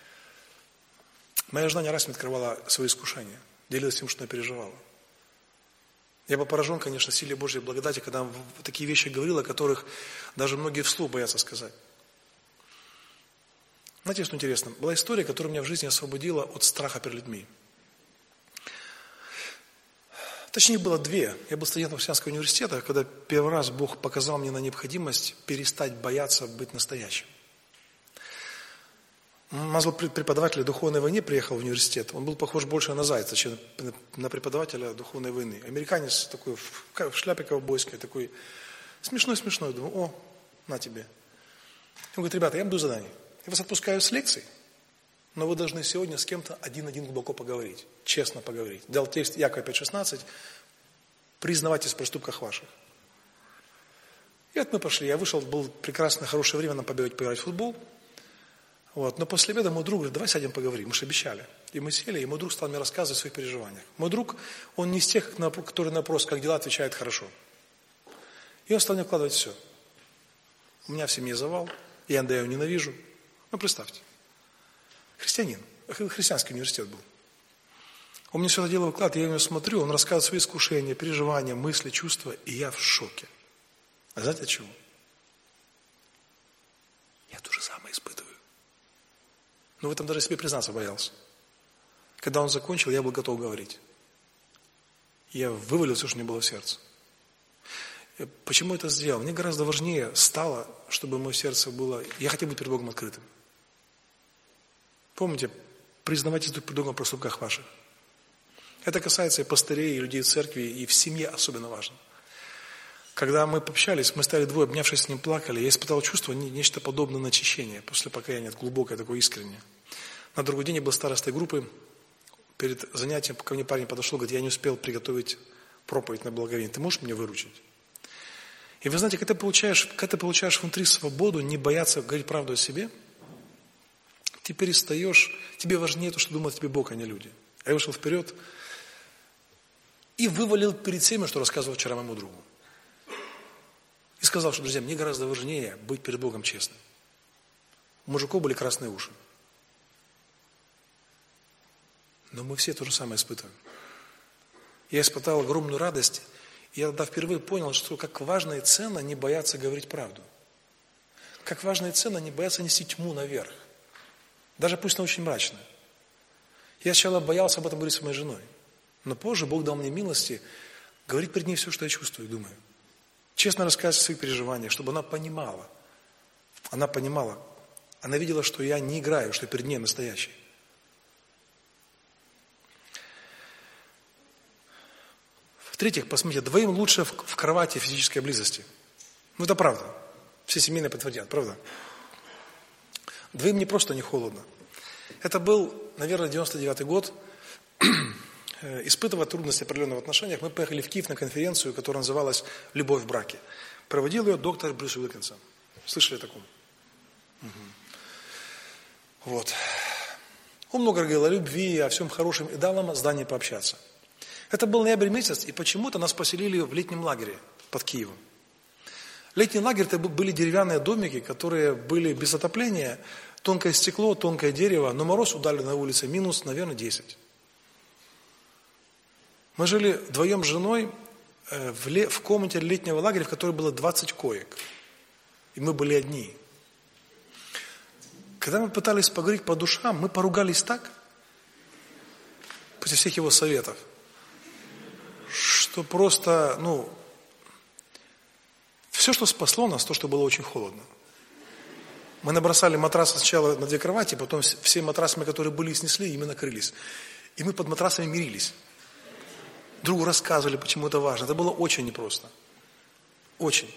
Моя жена не раз мне открывала свои искушения, делилась тем, что она переживала. Я был поражен, конечно, силе Божьей благодати, когда она такие вещи говорила, о которых даже многие вслух боятся сказать. Знаете, что интересно? Была история, которая меня в жизни освободила от страха перед людьми. Точнее, их было две. Я был студентом Христианского университета, когда первый раз Бог показал мне на необходимость перестать бояться быть настоящим. У нас был преподаватель духовной войны, приехал в университет. Он был похож больше на зайца, чем на преподавателя духовной войны. Американец такой, в шляпе ковбойской, такой смешной. Думаю, о, на тебе. Он говорит, ребята, я вам даю задание. Я вас отпускаю с лекций, но вы должны сегодня с кем-то один-один глубоко поговорить, честно поговорить. Дал текст Якова 5:16, признавайтесь в проступках ваших. И вот мы пошли, я вышел, было прекрасное, хорошее время нам побегать, поиграть в футбол. Вот. Но после обеда мой друг говорит, давай сядем поговорим, мы же обещали. И мы сели, и мой друг стал мне рассказывать о своих переживаниях. Мой друг, он не из тех, который на вопрос, как дела, отвечает хорошо. И он стал мне вкладывать все. У меня в семье завал, я Андрея ненавижу. Ну, представьте. Христианин, христианский университет был. Он мне все это дело выкладывает, я на него смотрю, он рассказывает свои искушения, переживания, мысли, чувства, и я в шоке. А знаете от чего? Я то же самое испытываю. Но в этом даже себе признаться боялся. Когда он закончил, я был готов говорить. Я вывалил все, что мне было в сердце. Почему это сделал? Мне гораздо важнее стало, чтобы мое сердце было... Я хотел быть перед Богом открытым. Помните, признавайтесь друг перед другом в проступках ваших. Это касается и пастырей, и людей в церкви, и в семье особенно важно. Когда мы пообщались, мы стояли двое, обнявшись с ним, плакали, я испытал чувство, нечто подобное на очищение, после покаяния, глубокое, такое искреннее. На другой день я был старостой группы, перед занятием ко мне парень подошел, говорит, я не успел приготовить проповедь на благовение, ты можешь меня выручить? И вы знаете, когда ты получаешь внутри свободу, не бояться говорить правду о себе, ты перестаешь, тебе важнее то, что думает тебе Бог, а не люди. А я вышел вперед и вывалил перед всеми, что рассказывал вчера моему другу. И сказал, что, друзья, мне гораздо важнее быть перед Богом честным. У мужиков были красные уши. Но мы все то же самое испытываем. Я испытал огромную радость, и я тогда впервые понял, что как важно и ценно не бояться говорить правду. Как важно и ценно не бояться нести тьму наверх. Даже пусть она очень мрачная. Я сначала боялся об этом говорить с моей женой. Но позже Бог дал мне милости говорить перед ней все, что я чувствую и думаю. Честно рассказывать о своих переживаниях, чтобы она понимала. Она понимала. Она видела, что я не играю, что перед ней настоящий. В-третьих, посмотрите, двоим лучше в кровати физической близости. Ну, это правда. Все семейные подтвердят, правда? Двоим не просто не холодно. Это был, наверное, 99-й год. Испытывая трудности определенных в отношениях, мы поехали в Киев на конференцию, которая называлась «Любовь в браке». Проводил ее доктор Брюс Уилкинсон. Слышали о таком? Угу. Вот. Он много говорил о любви, о всем хорошем, и дал нам здание пообщаться. Это был ноябрь месяц, и почему-то нас поселили в летнем лагере под Киевом. Летний лагерь – это были деревянные домики, которые были без отопления, тонкое стекло, тонкое дерево, но мороз удали на улице минус, наверное, 10. Мы жили вдвоем с женой в комнате летнего лагеря, в которой было 20 коек. И мы были одни. Когда мы пытались поговорить по душам, мы поругались так, после всех его советов, что просто, все, что спасло нас, то, что было очень холодно. Мы набросали матрасы сначала на 2 кровати, потом все матрасами, которые были, снесли, и мы накрылись. И мы под матрасами мирились. Другу рассказывали, почему это важно. Это было очень непросто. Очень.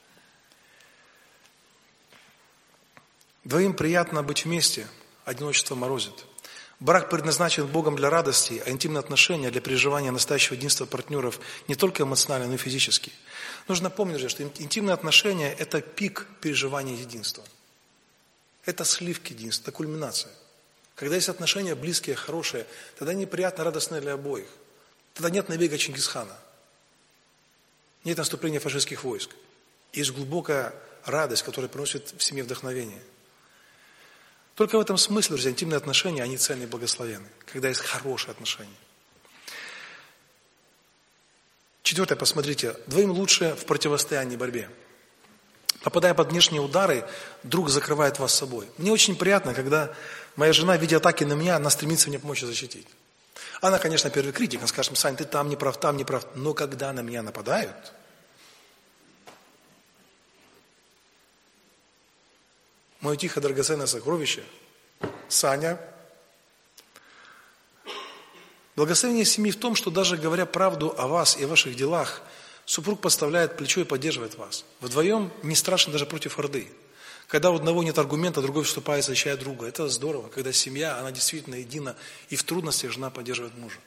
Двоим приятно быть вместе, одиночество морозит. Брак предназначен Богом для радости, а интимные отношения для переживания настоящего единства партнеров не только эмоционально, но и физически. Нужно помнить, что интимные отношения – это пик переживания единства. Это сливки единства, это кульминация. Когда есть отношения близкие, хорошие, тогда неприятно, радостно для обоих. Тогда нет набега Чингисхана. Нет наступления фашистских войск. Есть глубокая радость, которая приносит в семье вдохновение. Только в этом смысле, друзья, интимные отношения, они ценны и благословенны. Когда есть хорошие отношения. 4, посмотрите. Двоим лучше в противостоянии борьбе. Попадая под внешние удары, друг закрывает вас собой. Мне очень приятно, когда моя жена, видя атаки на меня, она стремится мне помочь и защитить. Она, конечно, первый критик, она скажет: Сань, ты там не прав, там не прав. Но когда на меня нападают, мое тихое драгоценное сокровище, Саня, благословение семьи в том, что даже говоря правду о вас и о ваших делах, супруг подставляет плечо и поддерживает вас. Вдвоем не страшно даже против орды. Когда у одного нет аргумента, другой вступает, защищает друга. Это здорово, когда семья, она действительно едина, и в трудностях жена поддерживает мужа.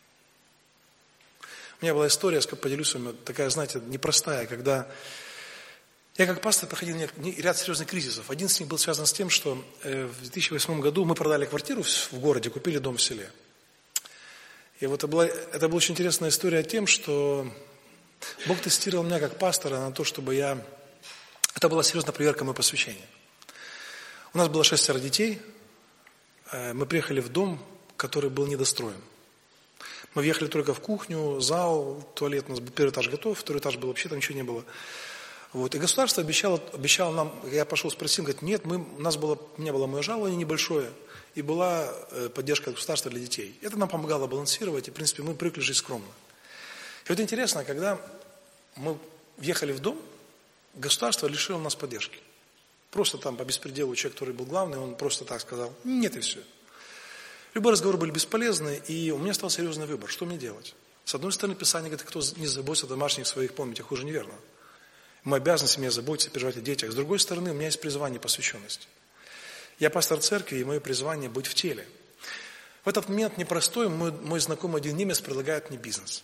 У меня была история, поделюсь с вами, такая, знаете, непростая, когда я как пастор проходил ряд серьезных кризисов. Один из них был связан с тем, что в 2008 году мы продали квартиру в городе, купили дом в селе. И вот это была очень интересная история тем, что Бог тестировал меня как пастора на то, чтобы я... Это была серьезная проверка моего посвящения. У нас было 6 детей. Мы приехали в дом, который был недостроен. Мы въехали только в кухню, зал, туалет. У нас был первый этаж готов, второй этаж был вообще, там ничего не было. Вот. И государство обещало нам, я пошел спросил, говорит: нет, у меня было мое жалование небольшое, и была поддержка государства для детей. Это нам помогало балансировать, и, в принципе, мы привыкли жить скромно. И вот интересно, когда мы въехали в дом, государство лишило нас поддержки. Просто там по беспределу человек, который был главный, он просто так сказал: нет, и все. Любые разговоры были бесполезны, и у меня стал серьезный выбор, что мне делать. С одной стороны, Писание говорит: кто не заботится о домашних своих, помните, хуже неверно. Мы обязаны семье заботиться, переживать о детях. С другой стороны, у меня есть призвание посвященности. Я пастор церкви, и мое призвание быть в теле. В этот момент непростой мой знакомый один немец предлагает мне бизнес.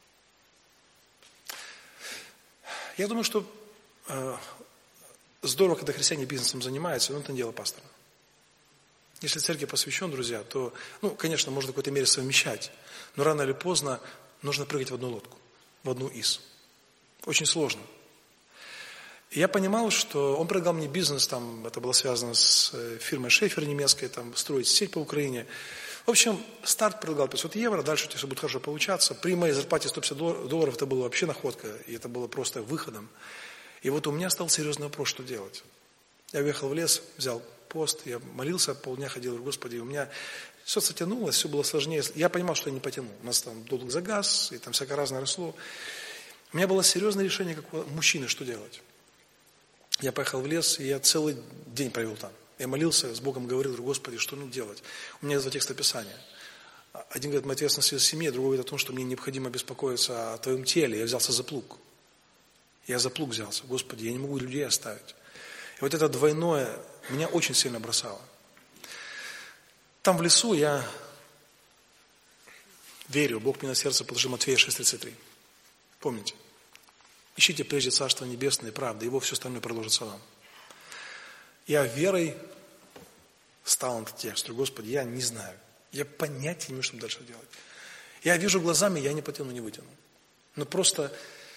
Я думаю, что здорово, когда христиане бизнесом занимаются, но это не дело пастора. Если церкви посвящен, друзья, то, конечно, можно в какой-то мере совмещать, но рано или поздно нужно прыгать в одну лодку, в одну из. Очень сложно. И я понимал, что он предлагал мне бизнес, там, это было связано с фирмой Шефер немецкой, там, строить сеть по Украине. В общем, старт предлагал 500 евро, дальше у тебя все будет хорошо получаться. При моей зарплате $150 это было вообще находка, и это было просто выходом. И вот у меня стал серьезный вопрос, что делать. Я уехал в лес, взял пост, я молился, полдня ходил: Господи, у меня все затянулось, все было сложнее. Я понимал, что я не потяну. У нас там долг за газ, и там всякое разное росло. У меня было серьезное решение, как у мужчины, что делать. Я поехал в лес, и я целый день провел там. Я молился, с Богом говорил: Господи, что мне делать? У меня есть 2 текста Писания. Один говорит: мы ответственность за семью, другой говорит о том, что мне необходимо беспокоиться о твоем теле. Я взялся за плуг. Я за плуг взялся. Господи, я не могу людей оставить. И вот это двойное меня очень сильно бросало. Там в лесу я верю, Бог мне на сердце положил Матфея 6:33. Помните? Ищите прежде Царство Небесное и правды, Его все остальное продолжится вам. Я верой стал на этот текст. Господи, я не знаю. Я понятия не имею, что дальше делать. Я вижу глазами, я не потяну, не вытяну. Но просто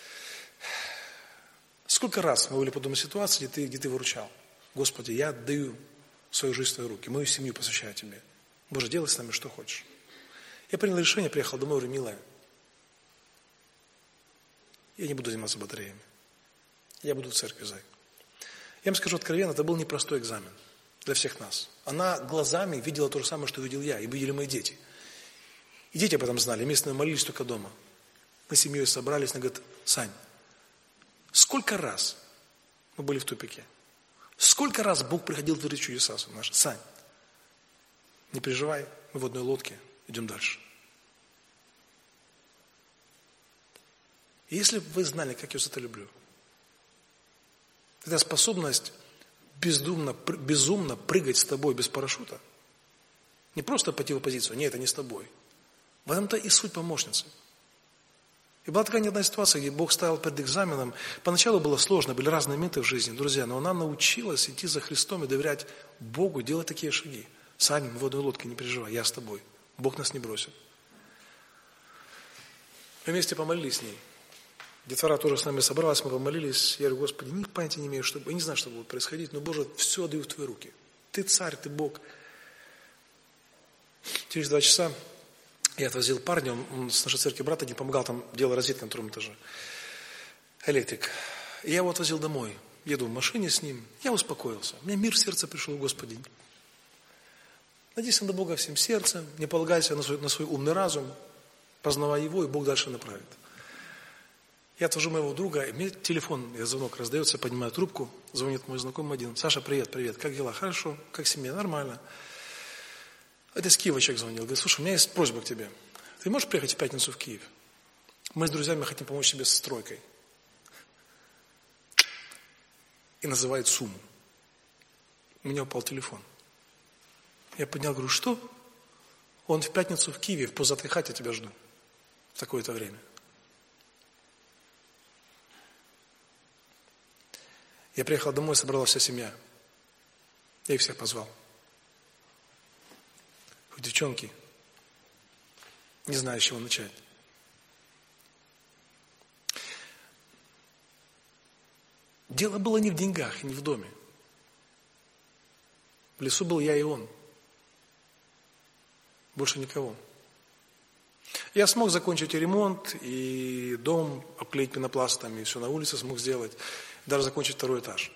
сколько раз мы были подобной ситуации, где ты выручал. Господи, я отдаю свою жизнь в Твои руки, мою семью посвящаю Тебе. Боже, делай с нами что хочешь. Я принял решение, приехал домой, говорю: милая, я не буду заниматься батареями. Я буду в церкви, зай. Я вам скажу откровенно, это был непростой экзамен для всех нас. Она глазами видела то же самое, что видел я, и видели мои дети. И дети об этом знали, вместе мы молились только дома. Мы с семьей собрались, она говорит: Сань, сколько раз мы были в тупике? Сколько раз Бог приходил творить чудеса наши? Сань, не переживай, мы в одной лодке, идем дальше. И если бы вы знали, как я за это люблю, это способность безумно прыгать с тобой без парашюта, не просто пойти в оппозицию, нет, это не с тобой. В этом-то и суть помощницы. И была такая не одна ситуация, где Бог ставил перед экзаменом. Поначалу было сложно, были разные моменты в жизни, друзья, но она научилась идти за Христом и доверять Богу, делать такие шаги. Сань, мы в одной лодке, не переживай, я с тобой. Бог нас не бросит. Мы вместе помолились с ней. Детвора тоже с нами собралась, мы помолились. Я говорю: Господи, ни понятия не имею, я не знаю, что будет происходить, но, Боже, все отдаю в Твои руки. Ты царь, Ты Бог. Через 2 часа я отвозил парня, он с нашей церкви брат один помогал, там делал розетки на 2-м этаже. Электрик. И я его отвозил домой. Еду в машине с ним. Я успокоился. У меня мир в сердце пришел, Господи. Надейся на Бога всем сердцем, не полагайся на свой умный разум, познавай Его, и Бог дальше направит. Я отвожу моего друга, и мне телефон, звонок раздается, поднимаю трубку, звонит мой знакомый один. Саша, привет, как дела? Хорошо, как семья? Нормально. Это из Киева человек звонил, говорит, слушай, у меня есть просьба к тебе. Ты можешь приехать в пятницу в Киев? Мы с друзьями хотим помочь тебе со стройкой. И называет сумму. У меня упал телефон. Я поднял, говорю, что? Он в пятницу в Киеве, в позатой хате тебя жду. В такое-то время. Я приехал домой, собралась вся семья. Я их всех позвал. Девчонки, не знаю, с чего начать. Дело было не в деньгах, не в доме. В лесу был я и он. Больше никого. Я смог закончить и ремонт, и дом обклеить пенопластом, и все на улице смог сделать, даже закончить 2-й этаж.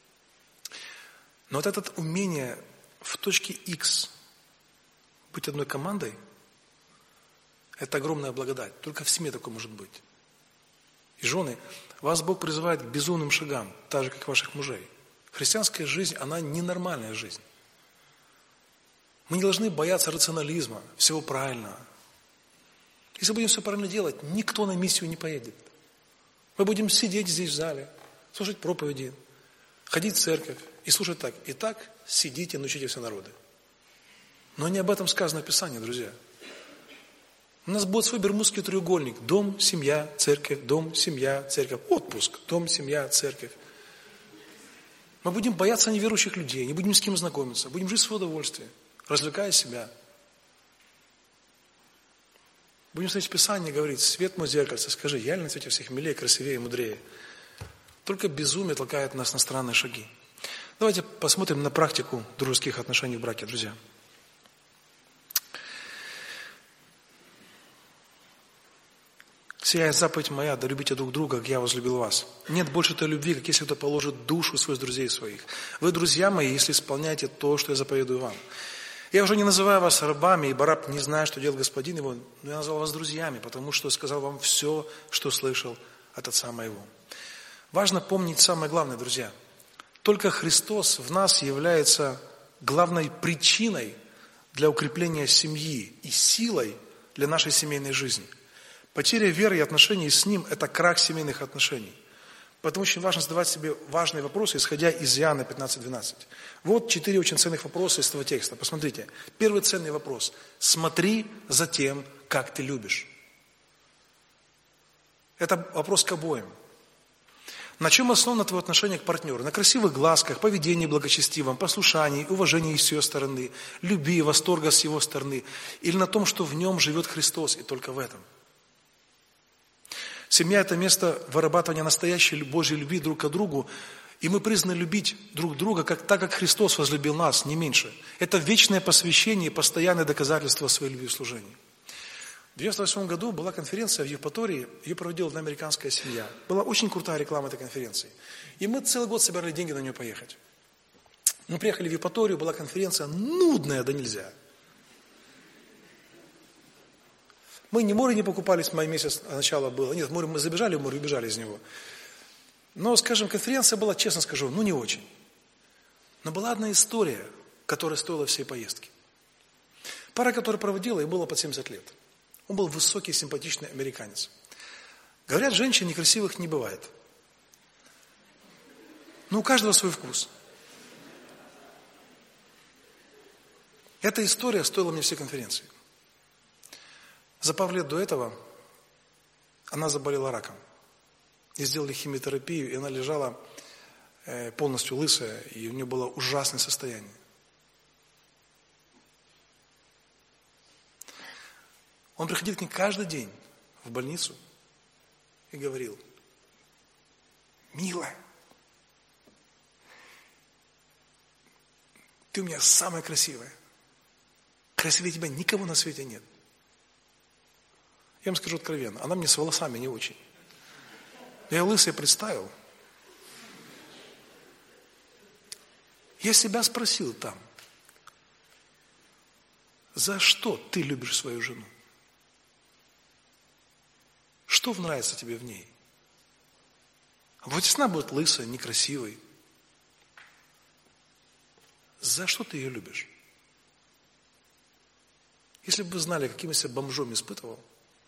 Но вот это умение в точке X быть одной командой, это огромная благодать. Только в семье такое может быть. И жены, вас Бог призывает к безумным шагам, так же, как ваших мужей. Христианская жизнь, она ненормальная жизнь. Мы не должны бояться рационализма, всего правильного. Если будем все правильно делать, никто на миссию не поедет. Мы будем сидеть здесь в зале, слушать проповеди, ходить в церковь и слушать так. Итак, сидите, научите все народы. Но не об этом сказано в Писании, друзья. У нас будет свой бермудский треугольник. Дом, семья, церковь, дом, семья, церковь. Отпуск, дом, семья, церковь. Мы будем бояться неверующих людей, не будем с кем знакомиться, будем жить в свое удовольствие, развлекая себя. Будем смотреть в Писание и говорить, свет мой зеркальце, скажи, я ли на свете всех милее, красивее и мудрее? Только безумие толкает нас на странные шаги. Давайте посмотрим на практику дружеских отношений в браке, друзья. «Сия есть заповедь моя, да любите друг друга, как я возлюбил вас. Нет больше той любви, как если кто положит душу своих друзей своих. Вы, друзья мои, если исполняете то, что я заповедую вам. Я уже не называю вас рабами, ибо раб не знает, что делает господин его, но я назвал вас друзьями, потому что сказал вам все, что слышал от Отца моего». Важно помнить самое главное, друзья. Только Христос в нас является главной причиной для укрепления семьи и силой для нашей семейной жизни. Потеря веры и отношений с Ним – это крах семейных отношений. Поэтому очень важно задавать себе важные вопросы, исходя из Иоанна 15:12. Вот 4 очень ценных вопроса из этого текста. Посмотрите. Первый ценный вопрос. Смотри за тем, как ты любишь. Это вопрос к обоим. На чем основано твое отношение к партнеру? На красивых глазках, поведении благочестивом, послушании, уважении с ее стороны, любви, восторга с его стороны? Или на том, что в нем живет Христос, и только в этом? Семья – это место вырабатывания настоящей Божьей любви друг к другу, и мы призваны любить друг друга так, как Христос возлюбил нас, не меньше. Это вечное посвящение и постоянное доказательство своей любви в служении. В 1998 году была конференция в Евпатории, ее проводила одна американская семья. Была очень крутая реклама этой конференции. И мы целый год собирали деньги на нее поехать. Мы приехали в Евпаторию, была конференция нудная, да нельзя. Мы ни море не покупали, с мая месяц начало было. Нет, море мы забежали в море, убежали из него. Но, скажем, конференция была, честно скажу, не очень. Но была одна история, которая стоила всей поездки. Пара, которая проводила, ей было под 70 лет. Он был высокий, симпатичный американец. Говорят, женщин некрасивых не бывает. Но у каждого свой вкус. Эта история стоила мне всей конференции. За пару лет до этого она заболела раком. И сделали химиотерапию, и она лежала полностью лысая, и у нее было ужасное состояние. Он приходил к ней каждый день в больницу и говорил: «Милая, ты у меня самая красивая. Красивее тебя никого на свете нет». Я вам скажу откровенно, она мне с волосами не очень. Я лысый представил. Я себя спросил там: За что ты любишь свою жену? Что нравится тебе в ней? Вот если она будет лысой, некрасивой, за что ты ее любишь? Если бы вы знали, каким я себя бомжом испытывал,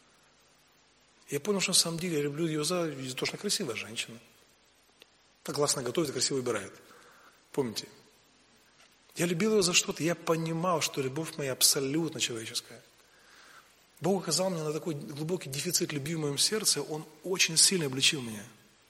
я понял, что на самом деле я люблю ее за то, что она красивая женщина. Так классно готовит и красиво убирает. Помните? Я любил ее за что-то. Я понимал, что любовь моя абсолютно человеческая. Бог указал мне на такой глубокий дефицит любви в моем сердце. Он очень сильно обличил меня.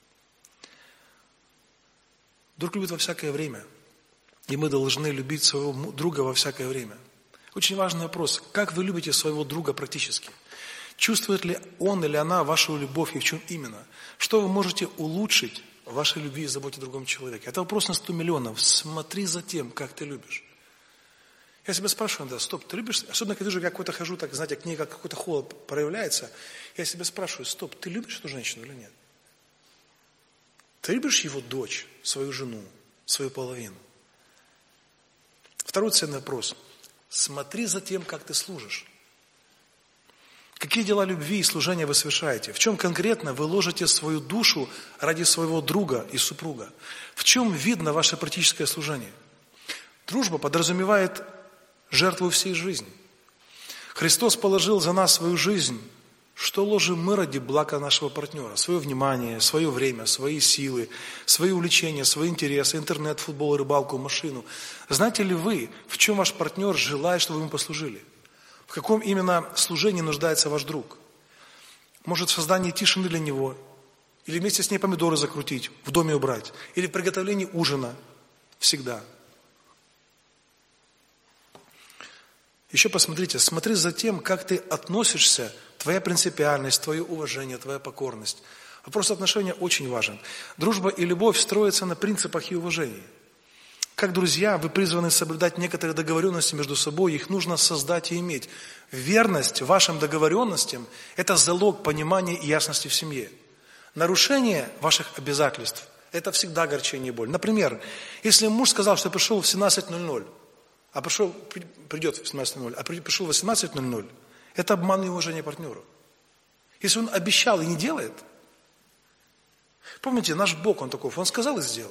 Друг любит во всякое время. И мы должны любить своего друга во всякое время. Очень важный вопрос. Как вы любите своего друга практически? Чувствует ли он или она вашу любовь и в чем именно? Что вы можете улучшить в вашей любви и заботе о другом человеке? Это вопрос на 100 миллионов. Смотри за тем, как ты любишь. Я себя спрашиваю, да, стоп, ты любишь? Особенно, когда вижу, я какой-то хожу, так, знаете, к ней как какой-то холод проявляется. Я себя спрашиваю, стоп, ты любишь эту женщину или нет? Ты любишь его дочь, свою жену, свою половину? Второй ценный вопрос. Смотри за тем, как ты служишь. Какие дела любви и служения вы совершаете? В чем конкретно вы ложите свою душу ради своего друга и супруга? В чем видно ваше практическое служение? Дружба подразумевает жертву всей жизни. Христос положил за нас свою жизнь. Что ложим мы ради блага нашего партнера? Свое внимание, свое время, свои силы, свои увлечения, свои интересы, интернет, футбол, рыбалку, машину. Знаете ли вы, в чем ваш партнер желает, чтобы вы ему послужили? В каком именно служении нуждается ваш друг? Может, в создании тишины для него? Или вместе с ней помидоры закрутить, в доме убрать? Или в приготовлении ужина? Всегда. Еще посмотрите, смотри за тем, как ты относишься, твоя принципиальность, твое уважение, твоя покорность. Вопрос отношения очень важен. Дружба и любовь строятся на принципах и уважении. Как друзья, вы призваны соблюдать некоторые договоренности между собой, их нужно создать и иметь. Верность вашим договоренностям – это залог понимания и ясности в семье. Нарушение ваших обязательств – это всегда огорчение и боль. Например, если муж сказал, что пришел в 17:00, а придет в 17:00, а пришел в 18:00, это обман и уважение партнеру. Если он обещал и не делает, помните, наш Бог, Он таков, Он сказал и сделал.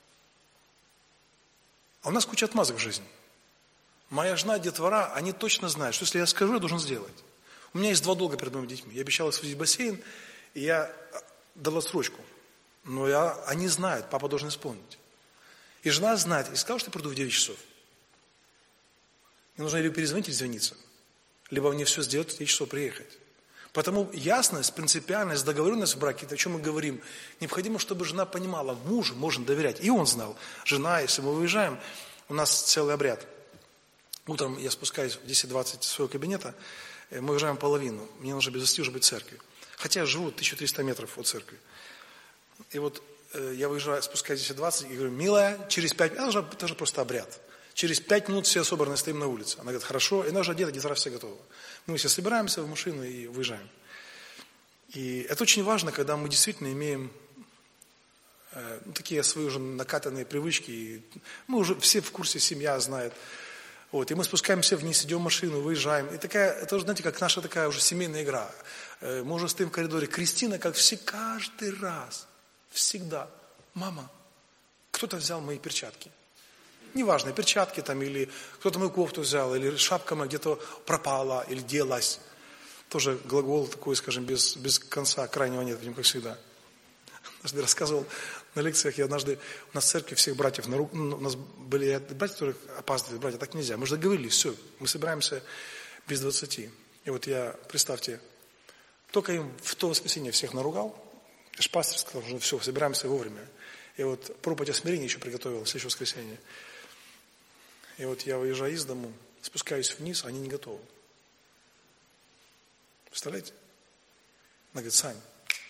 А у нас куча отмазок в жизни. Моя жена, детвора, они точно знают, что если я скажу, я должен сделать. У меня есть 2 долга перед моими детьми. Я обещал их свозить в бассейн, и я дал отсрочку. Но они знают, папа должен исполнить. И жена знает, и сказала, что я приду в 9 часов. Мне нужно либо перезвонить или извиниться, либо мне все сделать, в 9 часов приехать. Потому ясность, принципиальность, договоренность в браке, это о чем мы говорим. Необходимо, чтобы жена понимала, мужу можно доверять. И он знал. Жена, если мы выезжаем, у нас целый обряд. Утром я спускаюсь в 10:20 из своего кабинета, мы уезжаем половину. Мне нужно без 20 уже быть в церкви. Хотя я живу 1300 метров от церкви. И вот я выезжаю, спускаюсь в 10:20 и говорю, милая, через 5 минут, это же просто обряд. Через 5 минут все собраны, стоим на улице. Она говорит, хорошо, и она уже одета, гитара все готова. Мы все собираемся в машину и выезжаем. И это очень важно, когда мы действительно имеем такие свои уже накатанные привычки. И мы уже все в курсе, семья знает. Вот, и мы спускаемся вниз, идем в машину, выезжаем. И это уже, знаете, как наша такая уже семейная игра. Мы уже стоим в коридоре. Кристина, как все, каждый раз, всегда. Мама, кто-то взял мои перчатки. Неважно, перчатки там, или кто-то мою кофту взял, или шапка моя где-то пропала, или делась. Тоже глагол такой, скажем, без конца, крайнего нет, как всегда. Однажды рассказывал на лекциях, у нас в церкви всех братьев, у нас были братья, которые опаздывают, братья, так нельзя. Мы же договорились, все, мы собираемся без 20. И вот я, представьте, только им в то воскресенье всех наругал, пастор сказал, что все, собираемся вовремя. И вот проповедь о смирении еще приготовил в следующее воскресенье. И вот я выезжаю из дому, спускаюсь вниз, они не готовы. Представляете? Она говорит, Сань,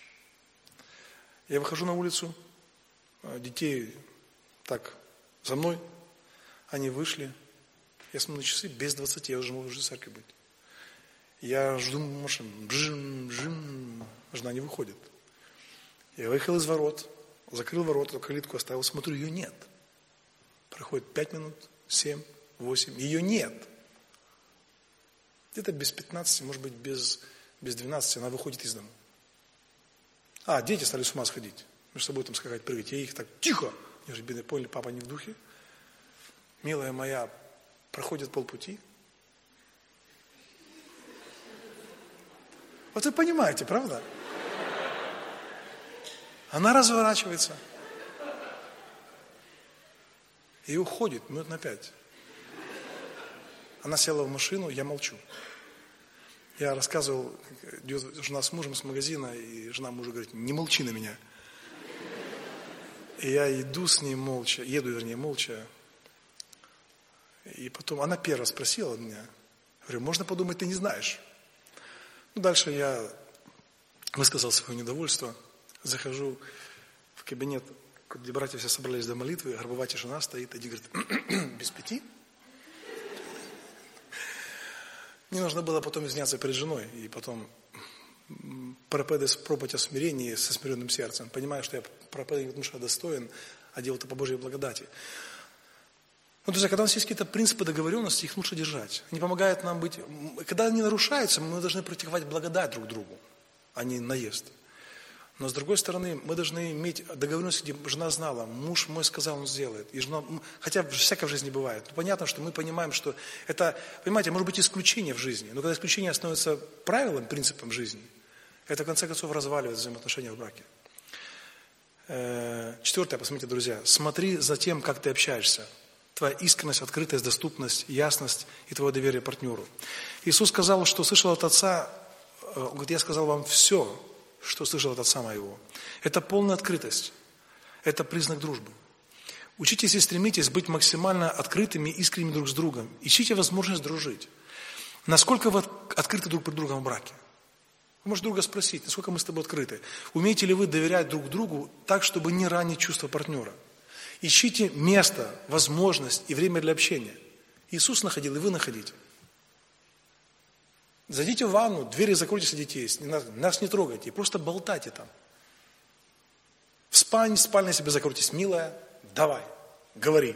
я выхожу на улицу, детей так за мной, они вышли, я смотрю на часы, без 20, я уже могу в церкви быть. Я жду машину, бжим, жена не выходит. Я выехал из ворот, закрыл ворота, калитку оставил, смотрю, ее нет. Проходит 5 минут, 7, 8, ее нет. Где-то без 15, может быть, без 12 она выходит из дома. Дети стали с ума сходить. Между собой там скакать, прыгать. Я их так, тихо! Они же, бедные, поняли, папа не в духе. Милая моя, проходит полпути. Вот вы понимаете, правда? Она разворачивается и уходит минут на 5. Она села в машину, я молчу. Я рассказывал, идет жена с мужем с магазина, и жена мужа говорит, не молчи на меня. И я иду с ней молча, молча. И потом она первая спросила меня, говорю, можно подумать, ты не знаешь. Дальше я высказал свое недовольство, захожу в кабинет, где братья все собрались для молитвы, гробовая тишина стоит, один говорит, без 5? Мне нужно было потом извиняться перед женой, и потом проповедь о смирении со смиренным сердцем, понимая, что я проповедую, потому что я достоин, а делал это по Божьей благодати. Друзья, когда у нас есть какие-то принципы договоренности, их лучше держать. Они помогают нам быть... Когда они нарушаются, мы должны практиковать благодать друг другу, а не наезд. Но с другой стороны, мы должны иметь договоренность, где жена знала, муж мой сказал, он сделает. И жена... Хотя всякое в жизни бывает. Но понятно, что мы понимаем, что это, понимаете, может быть исключение в жизни. Но когда исключение становится правилом, принципом жизни, это в конце концов разваливает взаимоотношения в браке. 4. Посмотрите, друзья. Смотри за тем, как ты общаешься. Твоя искренность, открытость, доступность, ясность и твое доверие партнеру. Иисус сказал, что слышал от Отца, Он говорит, я сказал вам все, что слышал от Отца моего. Это полная открытость. Это признак дружбы. Учитесь и стремитесь быть максимально открытыми и искренними друг с другом. Ищите возможность дружить. Насколько вы открыты друг перед другом в браке? Вы можете друга спросить, насколько мы с тобой открыты. Умеете ли вы доверять друг другу так, чтобы не ранить чувства партнера? Ищите место, возможность и время для общения. Иисус находил, и вы находите. Зайдите в ванну, двери закройте, если детей есть. Нас не трогайте, просто болтайте там. В спальне себе закройтесь, милая, давай, говори.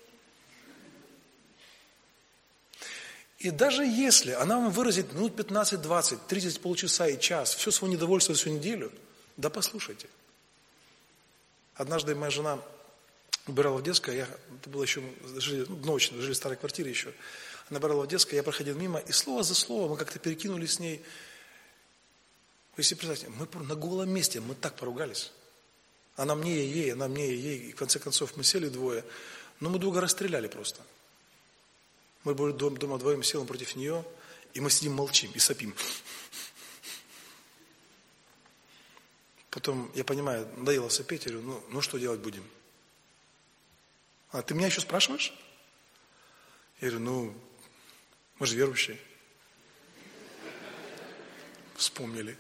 И даже если она вам выразит минут 15, 20, 30, полчаса и час, все свое недовольство всю неделю, да послушайте. Однажды моя жена убирала в детское, это было еще, ночь, жили в старой квартире еще, она убирала в детское, я проходил мимо, и слово за слово мы как-то перекинулись с ней. Вы себе представьте, мы на голом месте, мы так поругались. Она мне и ей, она мне и ей, и в конце концов мы сели двое, но мы друга расстреляли просто. Мы были дома вдвоем, сели против нее, и мы сидим, молчим и сопим. Потом, я понимаю, надоело сопеть, я говорю, ну что делать будем? Ты меня еще спрашиваешь? Я говорю, мы же верующие. Вспомнили.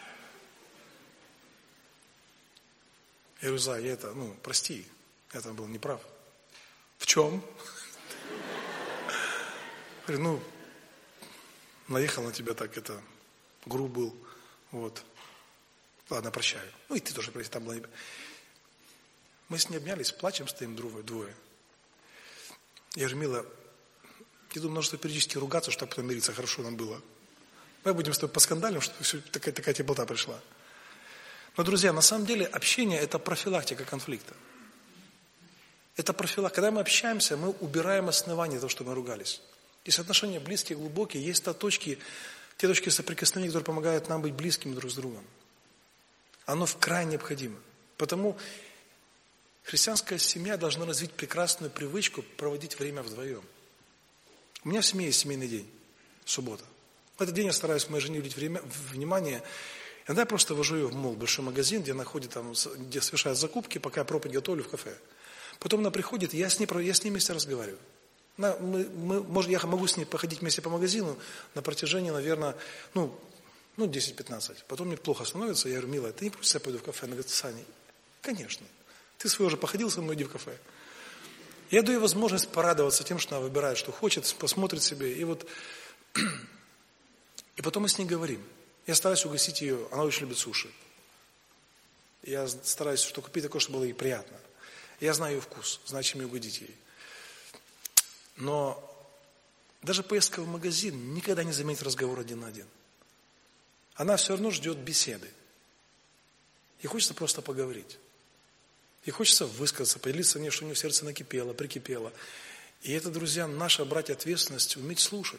Я говорю, я прости, я там был неправ. В чем? Я говорю, наехал на тебя так, груб был, вот. Ладно, прощаю. И ты тоже прости, там было... Мы с ней обнялись, плачем, стоим двое. Я говорю, мила, я думаю, нужно периодически ругаться, чтобы потом мириться, хорошо нам было. Мы будем с тобой поскандалим, чтобы все, такая тебе болта пришла. Но, друзья, на самом деле общение – это профилактика конфликта. Это профилактика. Когда мы общаемся, мы убираем основания того, что мы ругались. Если отношения близкие, глубокие, есть те точки соприкосновения, которые помогают нам быть близкими друг с другом. Оно крайне необходимо. Потому христианская семья должна развить прекрасную привычку проводить время вдвоем. У меня в семье есть семейный день, суббота. В этот день я стараюсь моей жене уделить внимание. Иногда я просто вожу ее в молл, большой магазин, где она ходит, где совершает закупки, пока я проповедь готовлю в кафе. Потом она приходит, я с ней вместе разговариваю. Я могу с ней походить вместе по магазину на протяжении, наверное, 10-15. Потом мне плохо становится, я говорю, милая, ты не против, я пойду в кафе? Она говорит, Саня, конечно. Ты свой уже походил со мной, иди в кафе. Я даю ей возможность порадоваться тем, что она выбирает, что хочет, посмотрит себе. И потом мы с ней говорим. Я стараюсь угостить ее, она очень любит суши. Я стараюсь купить такое, чтобы было ей приятно. Я знаю ее вкус, знаю, чем ей угодить ей. Но Даже поездка в магазин никогда не заменит разговор один на один. Она все равно ждет беседы. И хочется просто поговорить. И хочется высказаться, поделиться мне, что у него в сердце накипело, прикипело. И это, друзья, наша, братья, ответственность уметь слушать.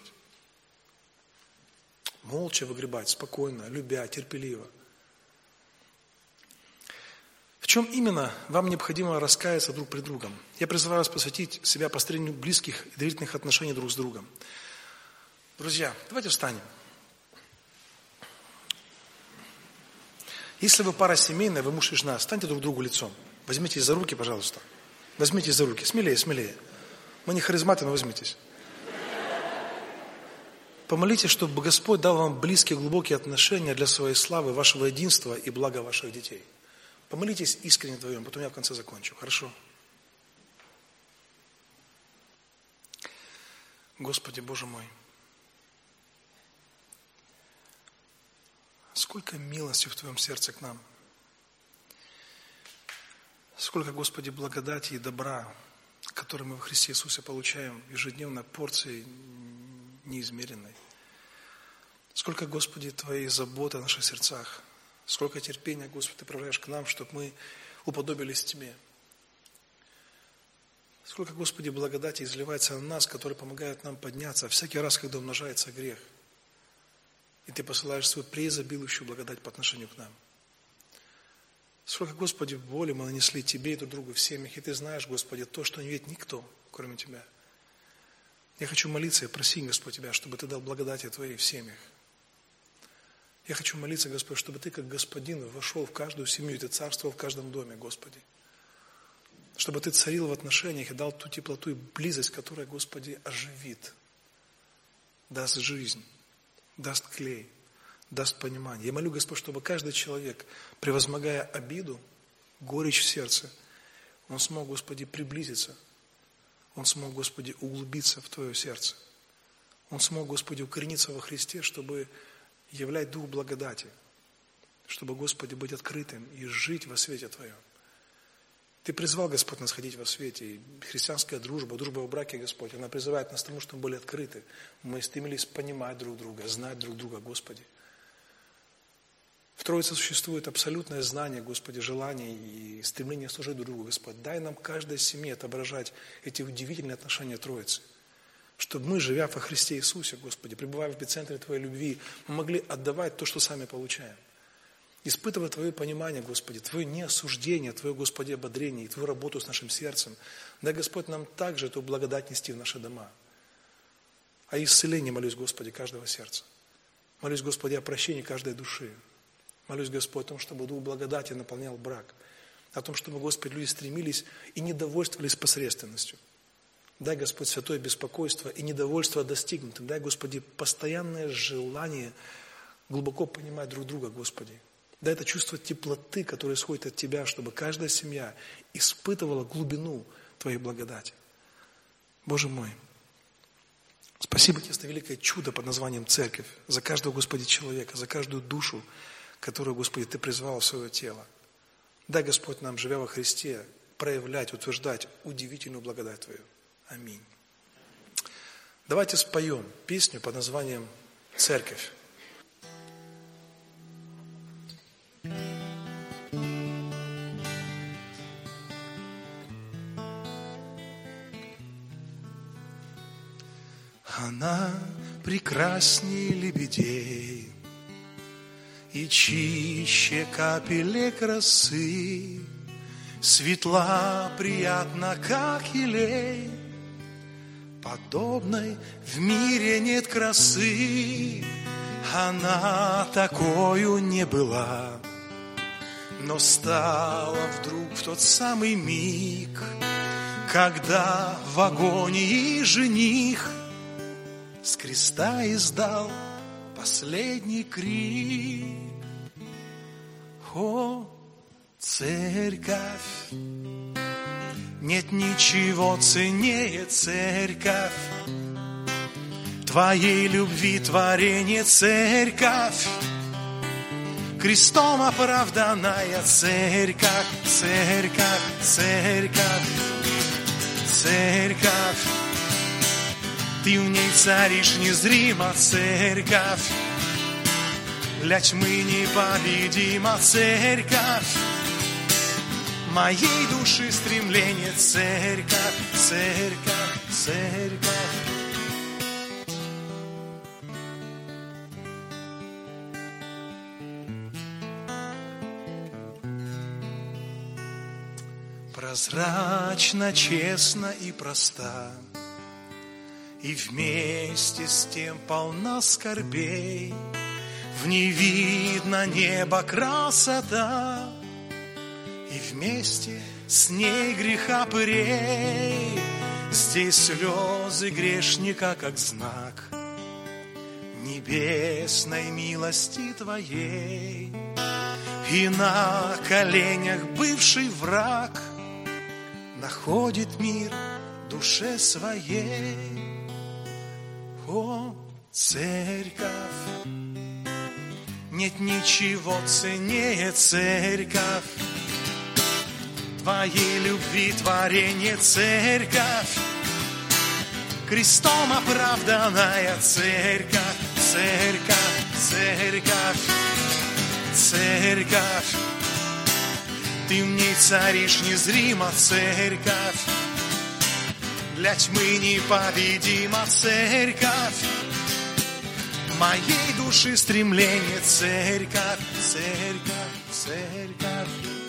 Молча выгребать, спокойно, любя, терпеливо. В чем именно вам необходимо раскаяться друг пред другом? Я призываю вас посвятить себя построению близких и доверительных отношений друг с другом. Друзья, давайте встанем. Если вы пара семейная, вы муж и жена, станьте друг другу лицом. Возьмитесь за руки, пожалуйста. Возьмитесь за руки. Смелее, смелее. Мы не харизматы, но возьмитесь. Помолитесь, чтобы Господь дал вам близкие, глубокие отношения для своей славы, вашего единства и блага ваших детей. Помолитесь искренне вдвоем, потом я в конце закончу. Хорошо? Господи, Боже мой, сколько милости в Твоем сердце к нам. Сколько, Господи, благодати и добра, которые мы в Христе Иисусе получаем ежедневно порцией неизмеренной. Сколько, Господи, Твоей заботы о наших сердцах. Сколько терпения, Господи, Ты проявляешь к нам, чтобы мы уподобились Тебе. Сколько, Господи, благодати изливается на нас, который помогает нам подняться всякий раз, когда умножается грех. И Ты посылаешь свою преизобилующую благодать по отношению к нам. Сколько, Господи, боли мы нанесли Тебе и друг другу в семьях, и Ты знаешь, Господи, то, что не видит никто, кроме Тебя. Я хочу молиться и просить, Господь, Тебя, чтобы Ты дал благодати Твоей в семьях. Я хочу молиться, Господь, чтобы Ты, как Господин, вошел в каждую семью, и Ты царствовал в каждом доме, Господи. Чтобы Ты царил в отношениях и дал ту теплоту и близость, которая, Господи, оживит, даст жизнь, даст клей, даст понимание. Я молю, Господь, чтобы каждый человек, превозмогая обиду, горечь в сердце, он смог, Господи, приблизиться. Он смог, Господи, углубиться в Твое сердце. Он смог, Господи, укорениться во Христе, чтобы являть дух благодати. Чтобы, Господи, быть открытым и жить во свете Твоем. Ты призвал, Господь, нас ходить во свете. И христианская дружба, дружба в браке, Господь, она призывает нас к тому, чтобы мы были открыты. Мы стремились понимать друг друга, знать друг друга, Господи. В Троице существует абсолютное знание, Господи, желание и стремление служить друг другу, Господь. Дай нам каждой семье отображать эти удивительные отношения Троицы. Чтобы мы, живя во Христе Иисусе, Господи, пребывая в эпицентре Твоей любви, мы могли отдавать то, что сами получаем. Испытывая Твое понимание, Господи, Твое неосуждение, Твое, Господи, ободрение и Твою работу с нашим сердцем. Дай, Господь, нам также эту благодать нести в наши дома. О исцелении молюсь, Господи, каждого сердца. Молюсь, Господи, о прощении каждой души. Молюсь, Господь, о том, чтобы Дух благодати наполнял брак. О том, чтобы, Господи, люди стремились и не довольствовались посредственностью. Дай, Господь, святое беспокойство и недовольство достигнутым. Дай, Господи, постоянное желание глубоко понимать друг друга, Господи. Дай это чувство теплоты, которое исходит от Тебя, чтобы каждая семья испытывала глубину Твоей благодати. Боже мой, спасибо Тебе за великое чудо под названием Церковь, за каждого, Господи, человека, за каждую душу, которую, Господи, Ты призвал в свое тело. Дай, Господь, нам, живя во Христе, проявлять, утверждать удивительную благодать Твою. Аминь. Давайте споем песню под названием «Церковь». Она прекрасней лебедей и чище капелек росы, светла, приятна, как елей, подобной в мире нет красы. Она такою не была, но стала вдруг в тот самый миг, когда в агонии жених с креста издал последний крик. О, церковь, нет ничего ценнее, церковь, Твоей любви творение, церковь, крестом оправданная церковь, церковь, церковь, церковь. Ты в ней царишь незримо, церковь, для тьмы непобедима, церковь, моей души стремление, церковь, церковь, церковь. Прозрачно, честно и проста, и вместе с тем полна скорбей. В ней видно небо красота, и вместе с ней греха пырей. Здесь слезы грешника, как знак небесной милости Твоей. И на коленях бывший враг находит мир душе своей. О, церковь, нет ничего ценнее, церковь, Твоей любви творение, церковь, крестом оправданная, церковь, церковь, церковь, церковь. Ты в ней царишь незримо, церковь, для тьмы непобедима, церковь, моей души стремление, церковь, церковь, церковь.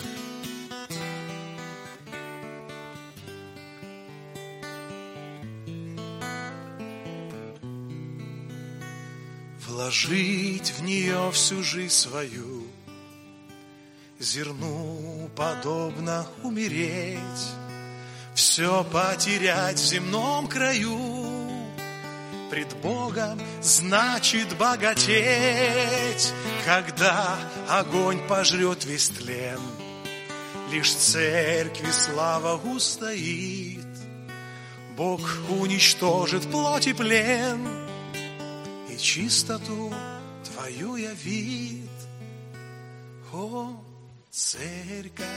Вложить в нее всю жизнь свою, зерну подобно умереть, все потерять в земном краю, пред Богом значит богатеть, когда огонь пожрет весь тлен, лишь церкви слава устоит, Бог уничтожит плоть и плен, и чистоту Твою явит. О, церковь,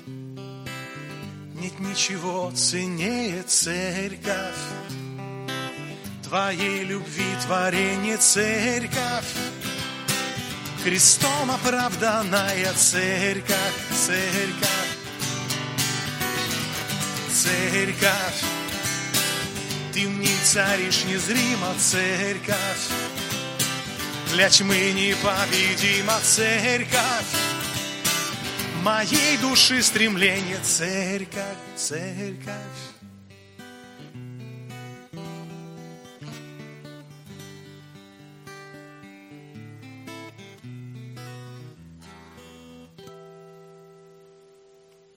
нет ничего ценнее, церковь, Твоей любви творение, церковь, крестом оправданная, церковь, церковь, церковь. Ты в ней царишь незримо, церковь, для тьмы непобедима, церковь, моей души стремление, церковь, церковь.